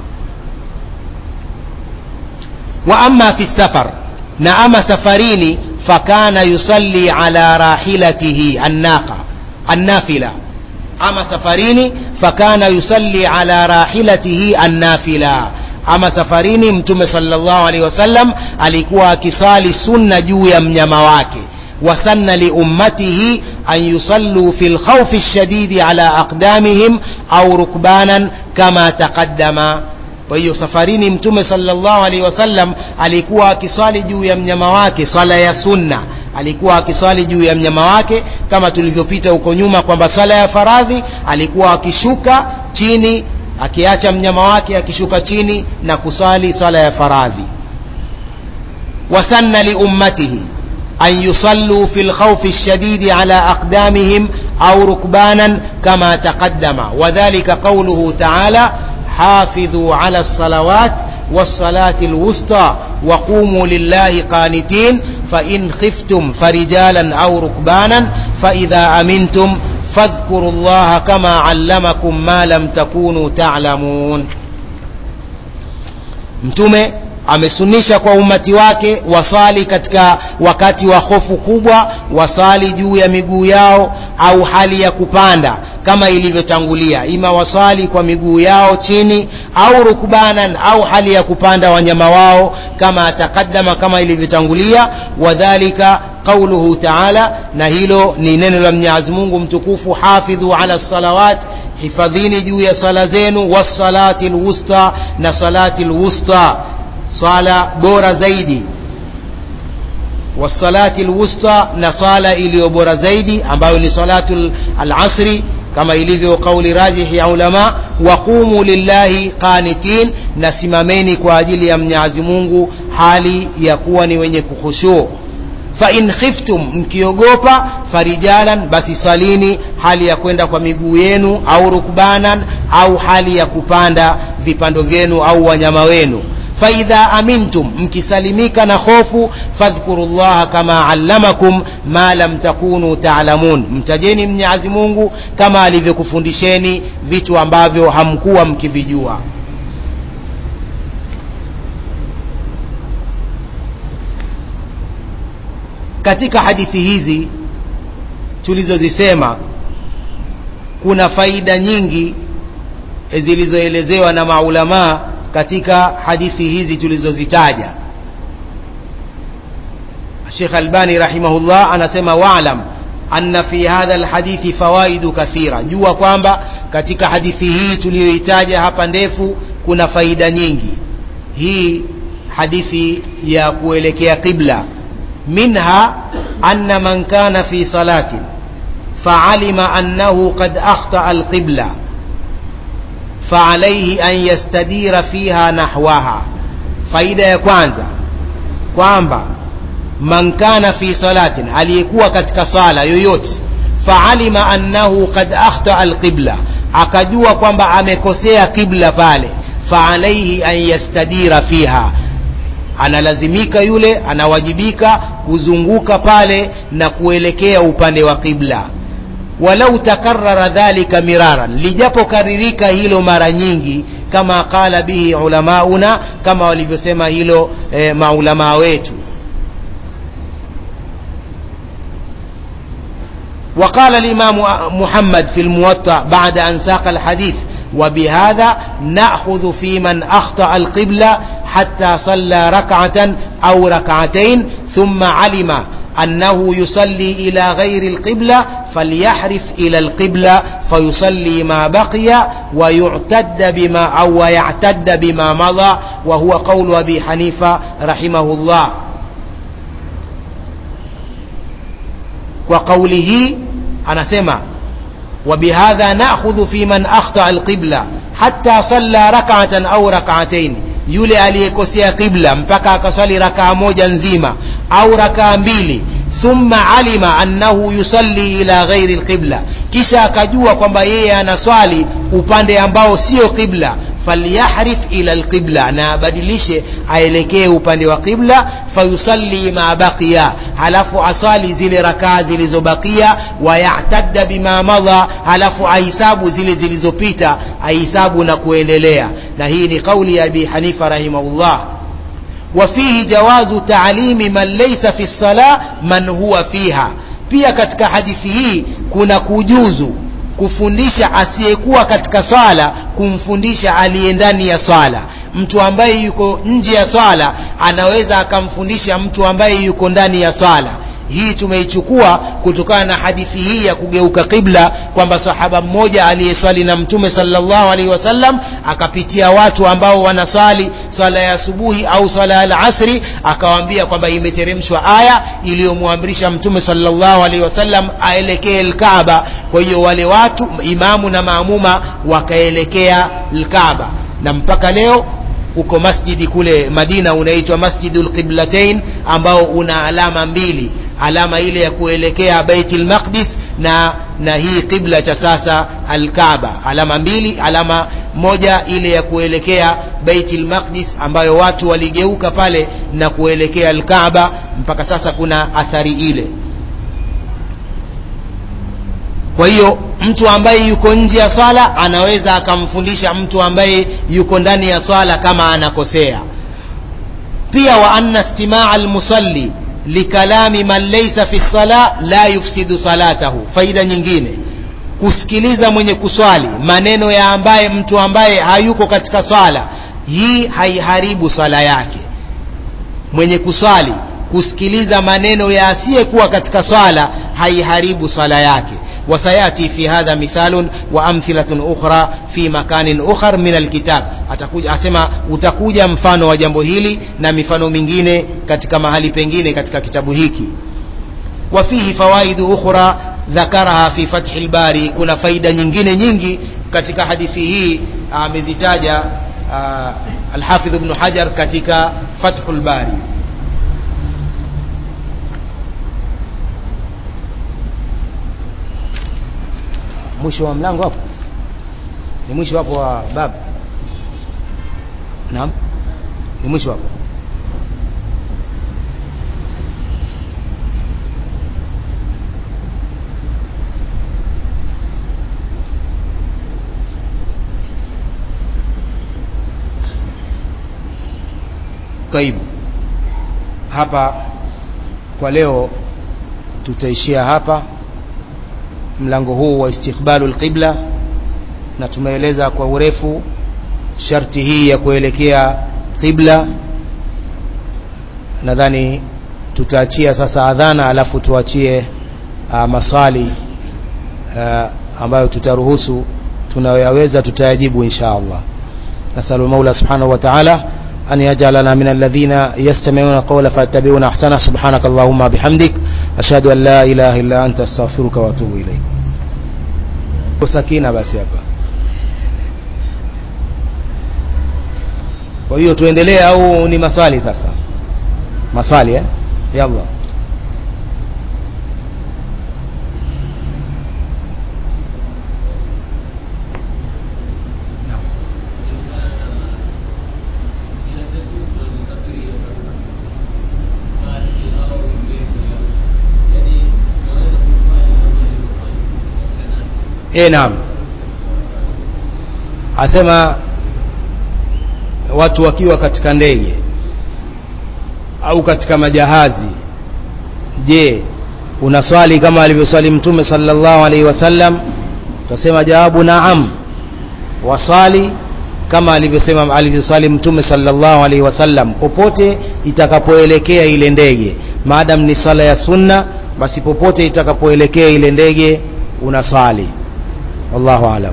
Wa amma fi safar, na ama safarini, fakana yusalli ala rahilatihi annafila. Ama safarini, fakana yusalli ala rahilatihi annafila. Ama safarini, Mtume sallallahu alaihi wasallam alikuwa akisali sunna juu ya mnyama wake. وسن لأمته أن يصلوا في الخوف الشديد على أقدامهم أو ركبانا كما تقدم. Kwa hiyo safarini Mtume sallallahu alaihi wasallam alikuwa akiswali juu ya mnyama wake swala ya sunna, alikuwa akiswali juu ya mnyama wake kama tulivyopita huko nyuma kwamba swala ya faradhi alikuwa akishuka chini, akiacha mnyama wake akishuka chini na kuswali swala ya faradhi. wasanna li ummatihi an yusallu fil khawfi ash-shadid ala aqdamihim aw rukbanan kama taqaddama, wadhālika qawluhu ta'ala حافظوا على الصلوات والصلاة الوسطى وقوموا لله قانتين فإن خفتم فرجالا أو ركبانا فإذا أمنتم فاذكروا الله كما علمكم ما لم تكونوا تعلمون. Mtume amesunisha kwa umati wake wasali katika wakati wa hofu kubwa, wasali juu ya miguu yao au hali ya kupanda kama ilivyotangulia, ima wasali kwa miguu yao chini au rukbanan au hali ya kupanda wanyama wao kama atakaddama, kama ilivyotangulia. Wadhālika qawluhu ta'ala, na hilo ni neno la Mwenyezi Mungu mtukufu, hafidhu ala salawat, hifadhini juu ya sala zenu, was-salatil wusta, na salatil wusta, sala bora zaidi, was-salatil wusta, na sala iliyo bora zaidi ambayo ni salatul al-asri kama ilivyo kauli rajihi ya ulama. Waqumu lillahi qanitin, na simameni kwa ajili ya Mwenyezi Mungu hali ya kuwa ni wenye kukhushu. Fa in khiftum, mkiogopa, farijalan, basi salini hali ya kwenda kwa miguu yenu, au rukbanan, au hali ya kupanda vipando vyenu au wanyama wenu. Fa idha amintum, mkisalimika na hofu, fadhkurullaha kama allamakum ma lam takunu ta'lamun, mtajeni Mwenyezi Mungu kama alivyokufundisheni vitu ambavyo hamkuwa mkivijua. Katika hadithi hizi tulizozisema kuna faida nyingi zilizoelezewa na maulama katika hadithi hizi tulizozitaja. Sheikh Albani rahimahullah anasema, wa'lam anna fi hadha alhadithi fawaidu kathira, jua kwamba katika hadithi hii tuliyoitaja hapa ndefu kuna faida nyingi. Hii hadithi ya kuelekea qibla, minha anna man kana fi salatin fa'alima annahu qad akhta alqibla فعليه أن يستدير فيها نحوها. faida ya kwanza kwamba man kana fi salatin, aliyekuwa katika sala yoyote, fa'alima annahu qad akhta alqibla, akajua kwamba amekosea qibla pale, فعليه أن يستدير فيها, analazimika yule, anawajibika kuzunguka pale na kuelekea upande wa qibla. Walau takarrara dhalika miraran, lijapokaririka hilo mara nyingi, kama qala bihi ulamauna, kama walivyosema hilo maulama wetu. وقال الإمام محمد في الموطأ بعد أن ساق الحديث: وبهذا نأخذ في من أخطأ القبلة حتى صلى ركعة أو ركعتين ثم علم أنه يصلي إلى غير القبلة فليحرف إلى القبلة فيصلي ما بقي ويعتد بما مضى، وهو قول أبي حنيفة رحمه الله. وقوله أنا سمع: وبهذا نأخذ في من أخطأ القبلة حتى صلى ركعة أو ركعتين, yule aliyekosea qibla mpaka akasali rakaa moja nzima au rakaa mbili, thumma alima annahu yusalli ila ghairi alqibla, kisha akajua kwamba yeye anaswali upande ambao sio qibla, falyahrif ila alqibla, na abadilishe aelekee upande wa qibla, fayusalli ma baqiya, halafu asali zile rakaa zilizobakia, wayatadda bima madha, halafu ahisabu zile zilizopita, ahisabu na kuendelea. Na hii ni kauli ya Abi Hanifa rahimahullah. وفيه جواز تعليم من ليس في الصلاة من هو فيها, pia katika hadithi hii kuna kujuzu kufundisha asiyekuwa katika swala kumfundisha aliye ndani ya swala. Mtu ambaye yuko nje ya swala anaweza akamfundisha mtu ambaye yuko ndani ya swala. Hii tumeichukua kutokana na hadithi hii ya kugeuka qibla, kwamba sahaba mmoja aliyeswali na Mtume sallallahu alaihi wasallam akapitia watu ambao wanaswali swala ya asubuhi au swala ya al-asri, akawaambia kwamba imeteremshwa aya iliyomwamrisha Mtume sallallahu alaihi wasallam aelekee al-Kaaba. Kwa hiyo wale watu, imamu na maamuma, wakaelekea al-Kaaba, na mpaka leo uko masjidi kule Madina unaitwa Masjidul Qiblatain, ambao una alama mbili, alama ile ya kuelekea Baitul Maqdis na hii qibla cha sasa al-Kaaba. Alama mbili, alama moja ile ya kuelekea Baitul Maqdis ambayo watu waligeuka pale na kuelekea al-Kaaba, mpaka sasa kuna athari ile. Kwa hiyo mtu ambaye yuko nje ya swala anaweza akamfundisha mtu ambaye yuko ndani ya swala kama anakosea. Pia wa anna istimaa al-musalli likalami man laysa fi sala la yufsidu salatahu. Faida nyingine, kusikiliza mwenye kuswali maneno ya ambaye mtu ambaye hayuko katika swala, hii haiharibu swala yake. Mwenye kuswali kusikiliza maneno ya asiyekuwa katika swala haiharibu swala yake. وسيأتي في هذا مثال وأمثلة أخرى في مكان أخر من الكتاب. atakuja asema utakuja mfano wa jambo hili na mifano mingine katika mahali pengine katika kitabu hiki. وفيه فوائد أخرى ذكرها في فتح الباري, kuna faida nyingine nyingi katika hadithi hii amezitaja al-Hafidh Ibn Hajar katika Fathul Bari. Mwisho wa mlango hapo ni mwisho hapo wa bab. Naam, ni mwisho hapo. Kaibu hapa kwa leo tutaishia hapa mlango huu wa istiqbalul qibla, na tumeeleza kwa urefu sharti hii ya kuelekea qibla. Nadhani tutaachia sasa adhana, alafu tuachie maswali ambayo tutaruhusu, tunayoweza tutayajibu insha Allah. Nasallu Mola subhanahu wa ta'ala أن يجعلنا من الذين يستمعون قولا فيتبعون أحسنه. سبحانك اللهم بحمدك أشهد أن لا إله إلا أنت أستغفرك وأتوب إليك. وسكينة basi hapa. Kwa hiyo tuendelee au ni maswali sasa? Maswali yalla. Naam. Asema watu wakiwa katika ndege au katika majahazi, je, unaswali kama alivyoswali Mtume sallallahu alaihi wasallam? Tutasema jawabu naam, waswali kama alivyoswali Mtume sallallahu alaihi wasallam popote itakapoelekea ile ndege. Maadam ni sala ya sunna, basi popote itakapoelekea ile ndege unaswali. Wallahu aalam.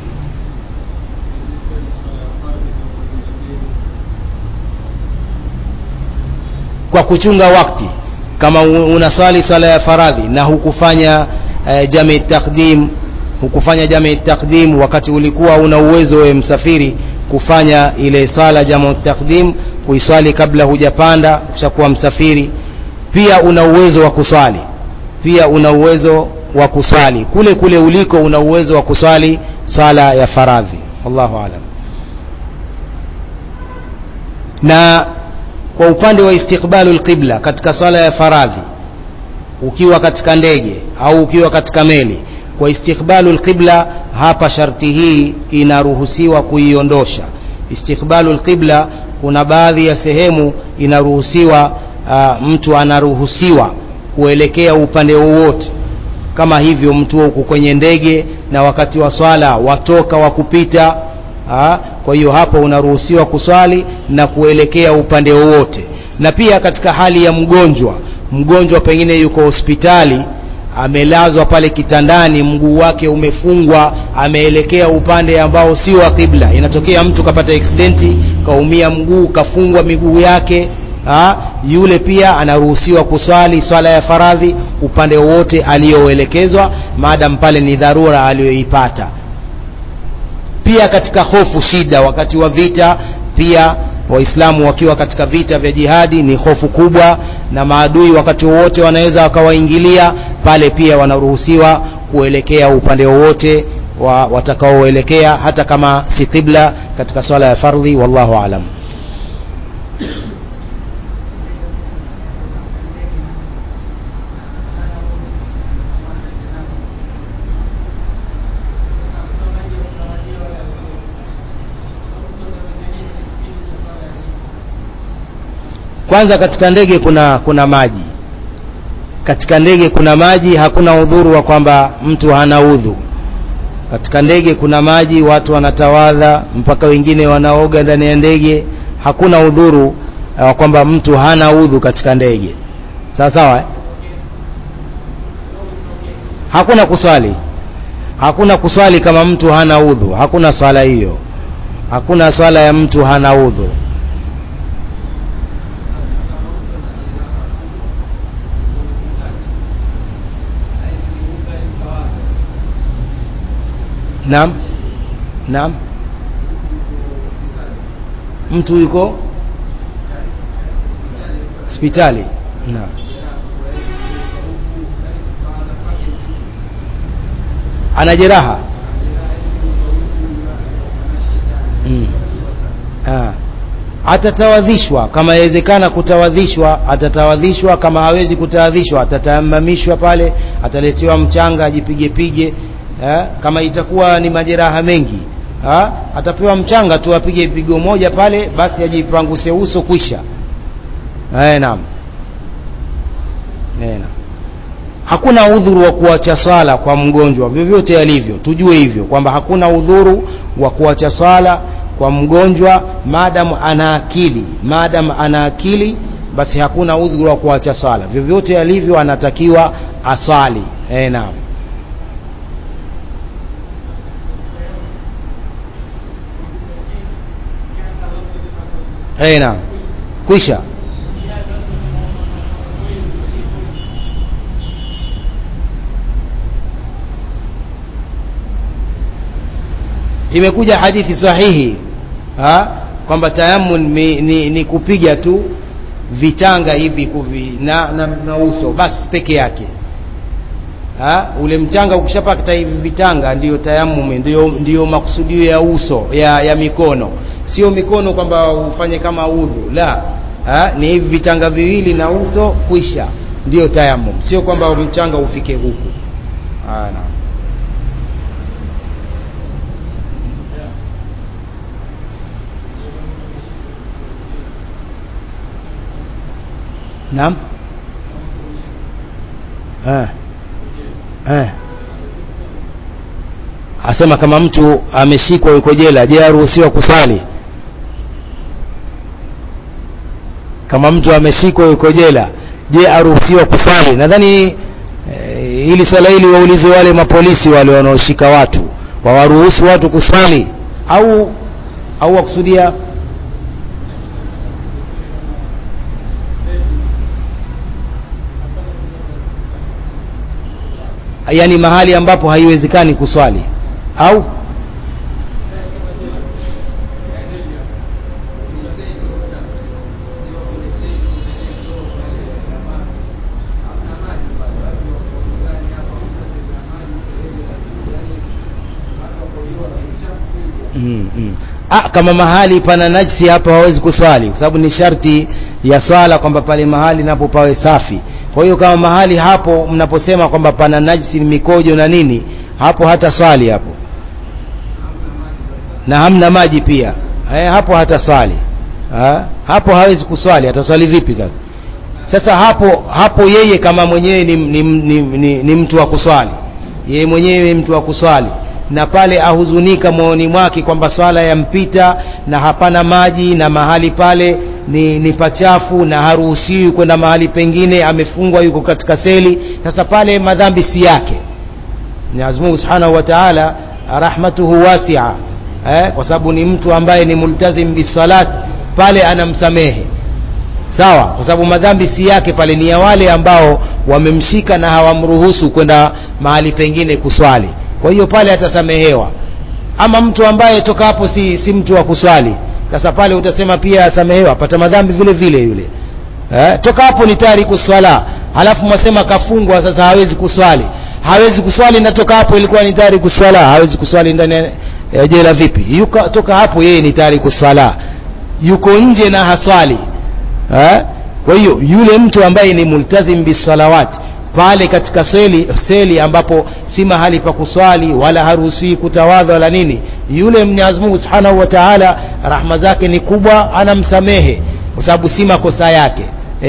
Kwa kuchunga wakati, kama unaswali sala ya faradhi na hukufanya jami taqdim, wakati ulikuwa una uwezo wewe msafiri kufanya ile sala jami taqdim, kuiswali kabla hujapanda ushakuwa msafiri, pia una uwezo wa kuswali kule kule uliko, una uwezo wa kuswali sala ya faradhi. Wallahu aalam. Na kwa upande wa istiqbalul qibla katika sala ya faradhi, ukiwa katika ndege au ukiwa katika meli, kwa istiqbalul qibla hapa sharti hii inaruhusiwa kuiondosha. Istiqbalul qibla kuna baadhi ya sehemu inaruhusiwa, mtu anaruhusiwa kuelekea upande wowote. Kama hivyo mtu huko kwenye ndege na wakati wa swala watoka wa kupita, kwa hiyo hapo unaruhusiwa kuswali na kuelekea upande wowote. Na pia katika hali ya mgonjwa pengine yuko hospitali, amelazwa pale kitandani, mguu wake umefungwa, ameelekea upande ambao si wa qibla. Inatokea mtu kapata accident, kaumia mguu, kafungwa miguu yake, yule pia anaruhusiwa kuswali swala ya faradhi upande wote alioelekezwa, maadam pale ni dharura aliyoipata. Pia katika hofu, shida wakati wa vita, pia Waislamu wakiwa katika vita vya jihadi ni hofu kubwa, na maadui wakati wote wanaweza wakawaingilia, pale pia wanaruhusiwa kuelekea upande wote watakaoelekea, hata kama si qibla katika swala ya fardhi. Wallahu aalam. Kwanza katika ndege kuna maji. Katika ndege kuna maji, hakuna udhuru wa kwamba mtu hana udhu. Katika ndege kuna maji, watu wanatawadha, mpaka wengine wanaoga ndani ya ndege. Hakuna udhuru wa kwamba mtu hana udhu katika ndege. Sawa sawa? Hakuna kuswali kama mtu hana udhu. Hakuna swala hiyo. Hakuna swala ya mtu hana udhu. Naam. Mtu yuko hospitali. Naam. Ana jeraha. Atatawadhishwa kama inawezekana kutawadhishwa, atatawadhishwa. Kama hawezi kutawadhishwa, atatayamamishwa pale, ataletewa mchanga ajipige. Kama itakuwa ni majeraha mengi, atapewa mchanga tu apige pigo moja pale, basi ajipanguse uso kwisha. Naam. Hakuna udhuru wa kuacha swala kwa mgonjwa vyovyote alivyo. Tujue hivyo kwamba hakuna udhuru wa kuacha swala kwa mgonjwa maadamu ana akili, basi hakuna udhuru wa kuacha swala vyovyote alivyo, anatakiwa aswali. Naam. Naam. Kwisha. Imekuja hadithi sahihi kwamba tayammum ni kupiga tu vitanga hivi na uso basi peke yake. Ule mchanga ukishapata hivi vitanga ndio tayammum, ndio makusudio ya uso ya mikono. Sio mikono kwamba ufanye kama udhu, la. Ni hivi vitanga viwili na uso kwisha, ndio tayammum. Sio kwamba mchanga ufike huku. Naam. Naam. Asema kama mtu ameshikwa yuko jela, je, aruhusiwa kuswali? Kama mtu ameshikwa yuko jela, je, aruhusiwa kuswali? Nadhani hili swala hili waulize wale mapolisi wale wanaoshika watu, wawaruhusu watu kuswali au wakusudia yani mahali ambapo haiwezekani kuswali au kama mahali pana najisi hapa hawezi kuswali, kwa sababu ni sharti ya swala kwamba pale mahali napo pawe safi. Kwa hiyo kama mahali hapo mnaposema kwamba pana najisi, mikojo na nini, hapo hata swali hapo, na hamna maji pia, hapo hata swali, hapo hawezi kuswali. Ataswali vipi sasa? Sasa hapo yeye kama mwenyewe ni mtu wa kuswali, yeye mwenyewe mtu wa kuswali, na pale ahuzunika moyoni mwake kwamba swala yampita na hapana maji na mahali pale ni pachafu na haruhusiwi kwenda mahali pengine, amefungwa yuko katika seli. Sasa pale madhambi si yake. Mwenyezi Mungu Subhanahu wa Ta'ala rahmatuhu wasi'a, kwa sababu ni mtu ambaye ni multazim bisalat, pale anamsamehe, sawa, kwa sababu madhambi si yake, pale ni ya wale ambao wamemshika na hawamruhusu kwenda mahali pengine kuswali. Kwa hiyo pale atasamehewa. Ama mtu ambaye toka hapo si mtu wa kuswali, sasa pale utasema pia asamehewa, pata madhambi vile vile yule. Toka hapo ni tariku swala, halafu mwasema kafungwa, sasa hawezi kuswali. Hawezi kuswali na toka hapo ilikuwa ni tariku swala, hawezi kuswali ndani ya jela vipi? Toka hapo yeye ni tariku swala, yuko nje na haswali. Kwa hiyo yule mtu ambaye ni multazim bisalawat, pale katika seli ambapo si mahali pa kuswali wala haruhusi kutawadha wala nini, yule Mwenyezi Mungu Subhanahu wa Ta'ala rahma zake ni kubwa, anamsamehe kwa sababu si makosa yake.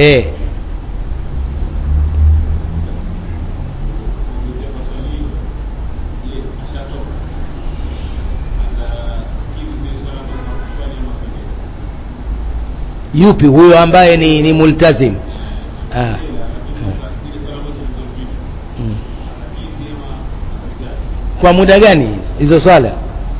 Yupi huyo ambaye ni multazim? Kwa muda gani hizo swala?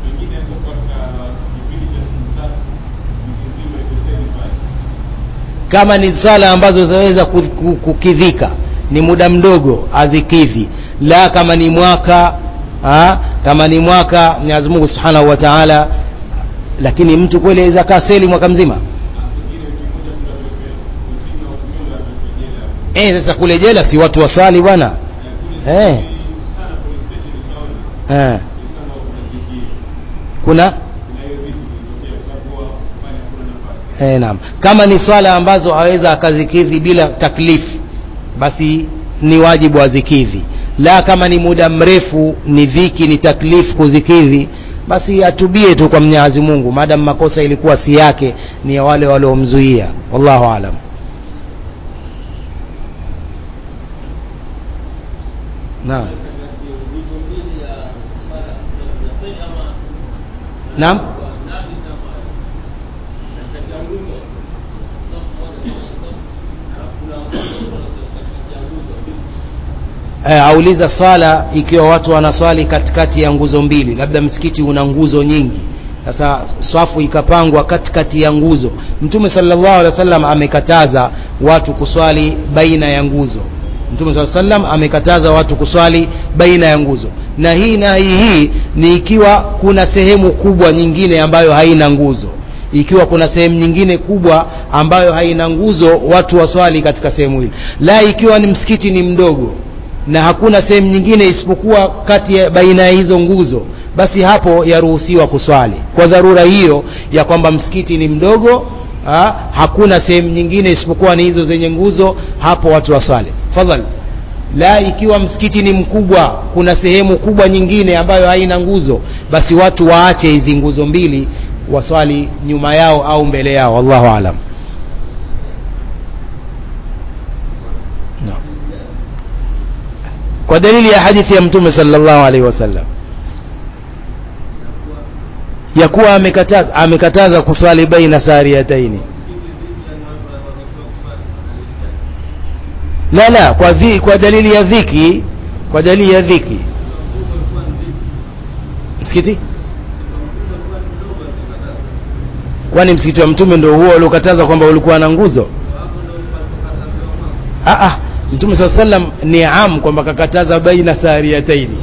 Kama ni swala ambazo zaweza kukidhika, ni muda mdogo azikidhi. La kama ni mwaka, kama ni mwaka Mwenyezi Mungu Subhanahu wa Ta'ala, lakini mtu kweli aweza kaa seli mwaka mzima? Sasa kule jela si watu waswali bwana? Kuna naam, kama ni swala ambazo aweza akazikidhi bila taklifu, basi ni wajibu azikidhi. La kama ni muda mrefu, ni dhiki, ni taklifu kuzikidhi, basi atubie tu kwa Mwenyezi Mungu, maadamu makosa ilikuwa si yake, ni ya wale waliomzuia. Wallahu aalam. Naam. Naam. Auliza swala ikiwa watu wanaswali katikati ya nguzo mbili, labda msikiti una nguzo nyingi, sasa swafu ikapangwa katikati ya nguzo. Mtume sallallahu alaihi wasallam amekataza watu kuswali baina ya nguzo. Mtume sallallahu alaihi wasallam amekataza watu kuswali baina ya nguzo, na hii ni ikiwa kuna sehemu kubwa nyingine ambayo haina nguzo. Ikiwa kuna sehemu nyingine kubwa ambayo haina nguzo, watu waswali katika sehemu hili. La ikiwa ni msikiti ni mdogo na hakuna sehemu nyingine isipokuwa kati ya baina ya hizo nguzo, basi hapo yaruhusiwa kuswali kwa dharura hiyo ya kwamba msikiti ni mdogo, hakuna sehemu nyingine isipokuwa ni hizo zenye nguzo, hapo watu waswali. Fadhali. La ikiwa msikiti ni mkubwa, kuna sehemu kubwa nyingine ambayo haina nguzo, basi watu waache hizi nguzo mbili, waswali nyuma yao au mbele yao. Wallahu aalam. kwa dalili ya hadithi ya Mtume sallallahu alaihi wasallam ya kuwa amekataza kuswali baina sariyataini. La, kwa dalili ya dhiki, kwa dalili ya dhiki. Msikiti? Kwani msikiti wa Mtume ndio huo uliokataza kwamba ulikuwa na nguzo? Mtume sallallahu alaihi wasallam ni am kwamba kakataza baina sariyataini.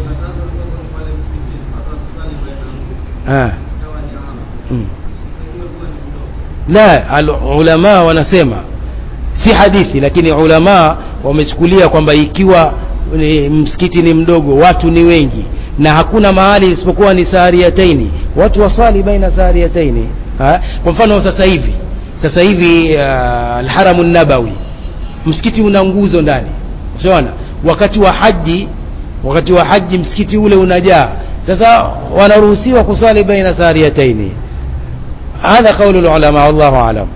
La, ulama wanasema si hadithi, lakini ulama wamechukulia kwamba ikiwa msikiti ni mdogo, watu ni wengi na hakuna mahali isipokuwa ni sariyataini, watu wasali baina sariyataini. Kwa mfano sasa hivi al-Haram an-Nabawi msikiti una nguzo ndani, unaona, wakati wa haji msikiti ule unajaa. Sasa wanaruhusiwa kusali baina sariyataini. Hadha qawlu al-ulama, wallahu a'lam.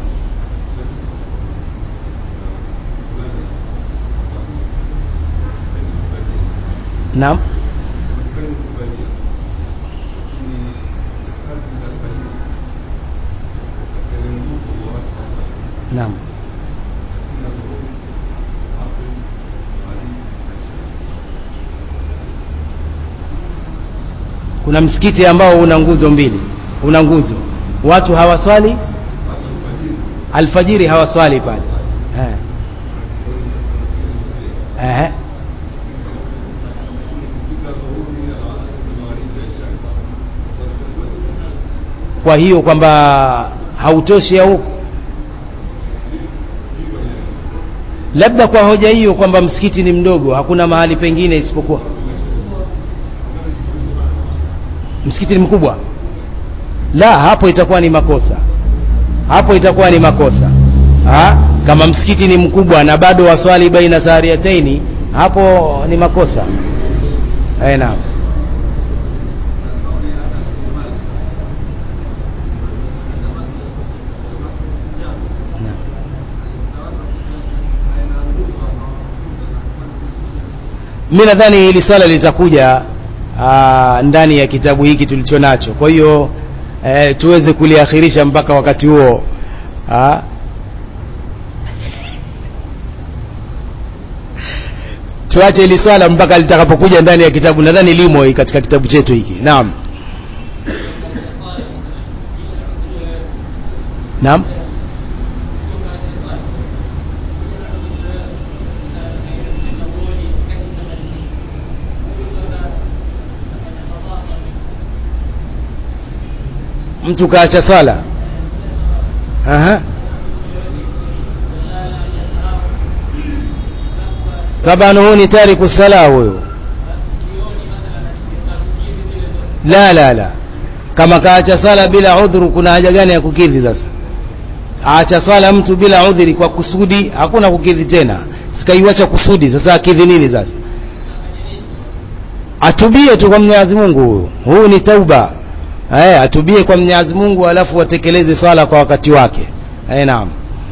Naam. Naam. Kuna msikiti ambao una nguzo mbili, una nguzo, watu hawaswali alfajiri, hawaswali pale. Kwa hiyo kwamba hautoshi au labda kwa hoja hiyo kwamba msikiti ni mdogo, hakuna mahali pengine isipokuwa msikiti ni mkubwa. La, hapo itakuwa ni makosa, hapo itakuwa ni makosa. Kama msikiti ni mkubwa na bado waswali baina sariyataini, hapo ni makosa. Naam. Mimi nadhani hili swala litakuja ndani ya kitabu hiki tulicho nacho, kwa hiyo tuweze kuliakhirisha mpaka wakati huo. Tuache hili swala mpaka litakapokuja ndani ya kitabu, nadhani limo katika kitabu chetu hiki. Naam. Naam. Mtu kaacha sala. Tabana huyu ni tariku sala huyo. La, kama kaacha sala bila udhuru, kuna haja gani ya kukidhi sasa? Aacha sala mtu bila udhuri kwa kusudi, hakuna kukidhi tena. Sikaiacha kusudi, sasa akidhi nini sasa? Atubie tu kwa Mwenyezi Mungu. Huyu ni tauba. Atubie kwa Mwenyezi Mungu, alafu atekeleze swala kwa wakati wake. Naam.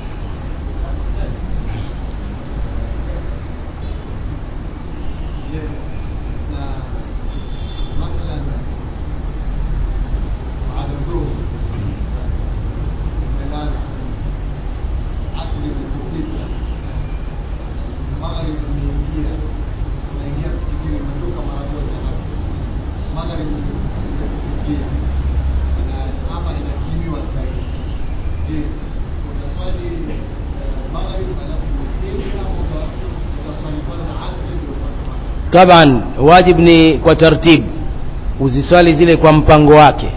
Taban wajib ni kwa taratibu, uziswali zile kwa mpango wake,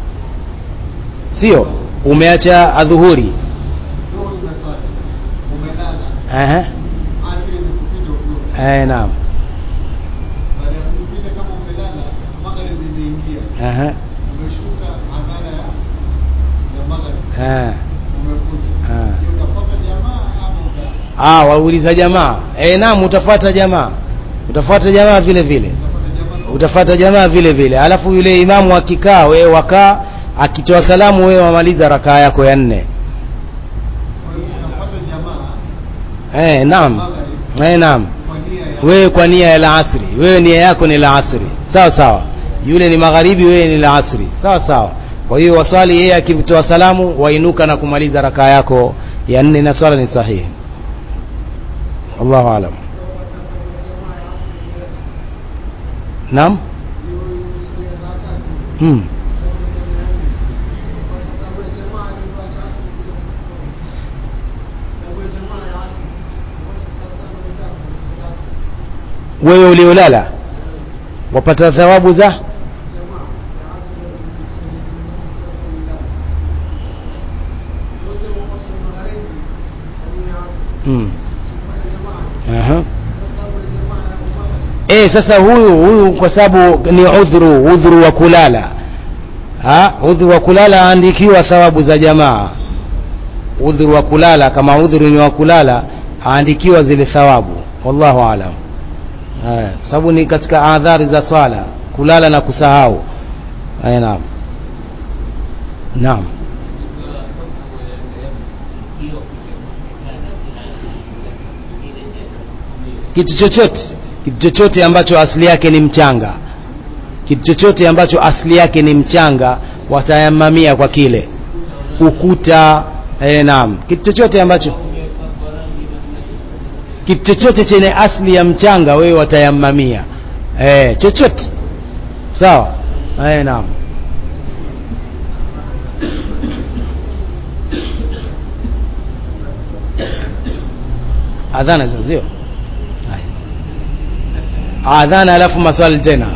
sio umeacha adhuhuri umelala naam, baada ya kupita kama umelala magharibi imeingia umeshuka adhana ya magharibi umekuja, utafuata jamaa ama wauliza jamaa? Naam, utafuata jamaa, utafuata jamaa vile vile, utafuata jamaa vile vile. Alafu yule imamu akikaa, wewe wakaa, akitoa salamu wewe wamaliza rakaa yako ya 4. Unafuata jamaa? Naam. Naam. Kwa nia wewe kwa nia ya alasri, wewe nia yako ni alasri, sawa sawa, yule ni magharibi, wewe ni alasri, sawa sawa. Kwa hiyo waswali, yeye akitoa salamu wainuka na kumaliza rakaa yako ya 4 na swala ni sahihi. Allahu aalam. Naam. Wewe uliolala wapata thawabu za sasa huyu kwa sababu ni udhuru wa kulala, udhuru wa kulala aandikiwa thawabu za jamaa. Udhuru wa kulala, kama udhuru ni wa kulala, aandikiwa zile thawabu. Wallahu aalam. Sababu ni katika adhari za swala kulala na kusahau. Naam. Naam. Kitu chochote ambacho asili yake ni mchanga, kitu chochote ambacho asili yake ni mchanga watayamamia kwa kile ukuta. Naam, kitu chochote chenye asili ya mchanga wewe watayamamia chochote, sawa. Naam. Adhana sio adhana alafu maswali tena.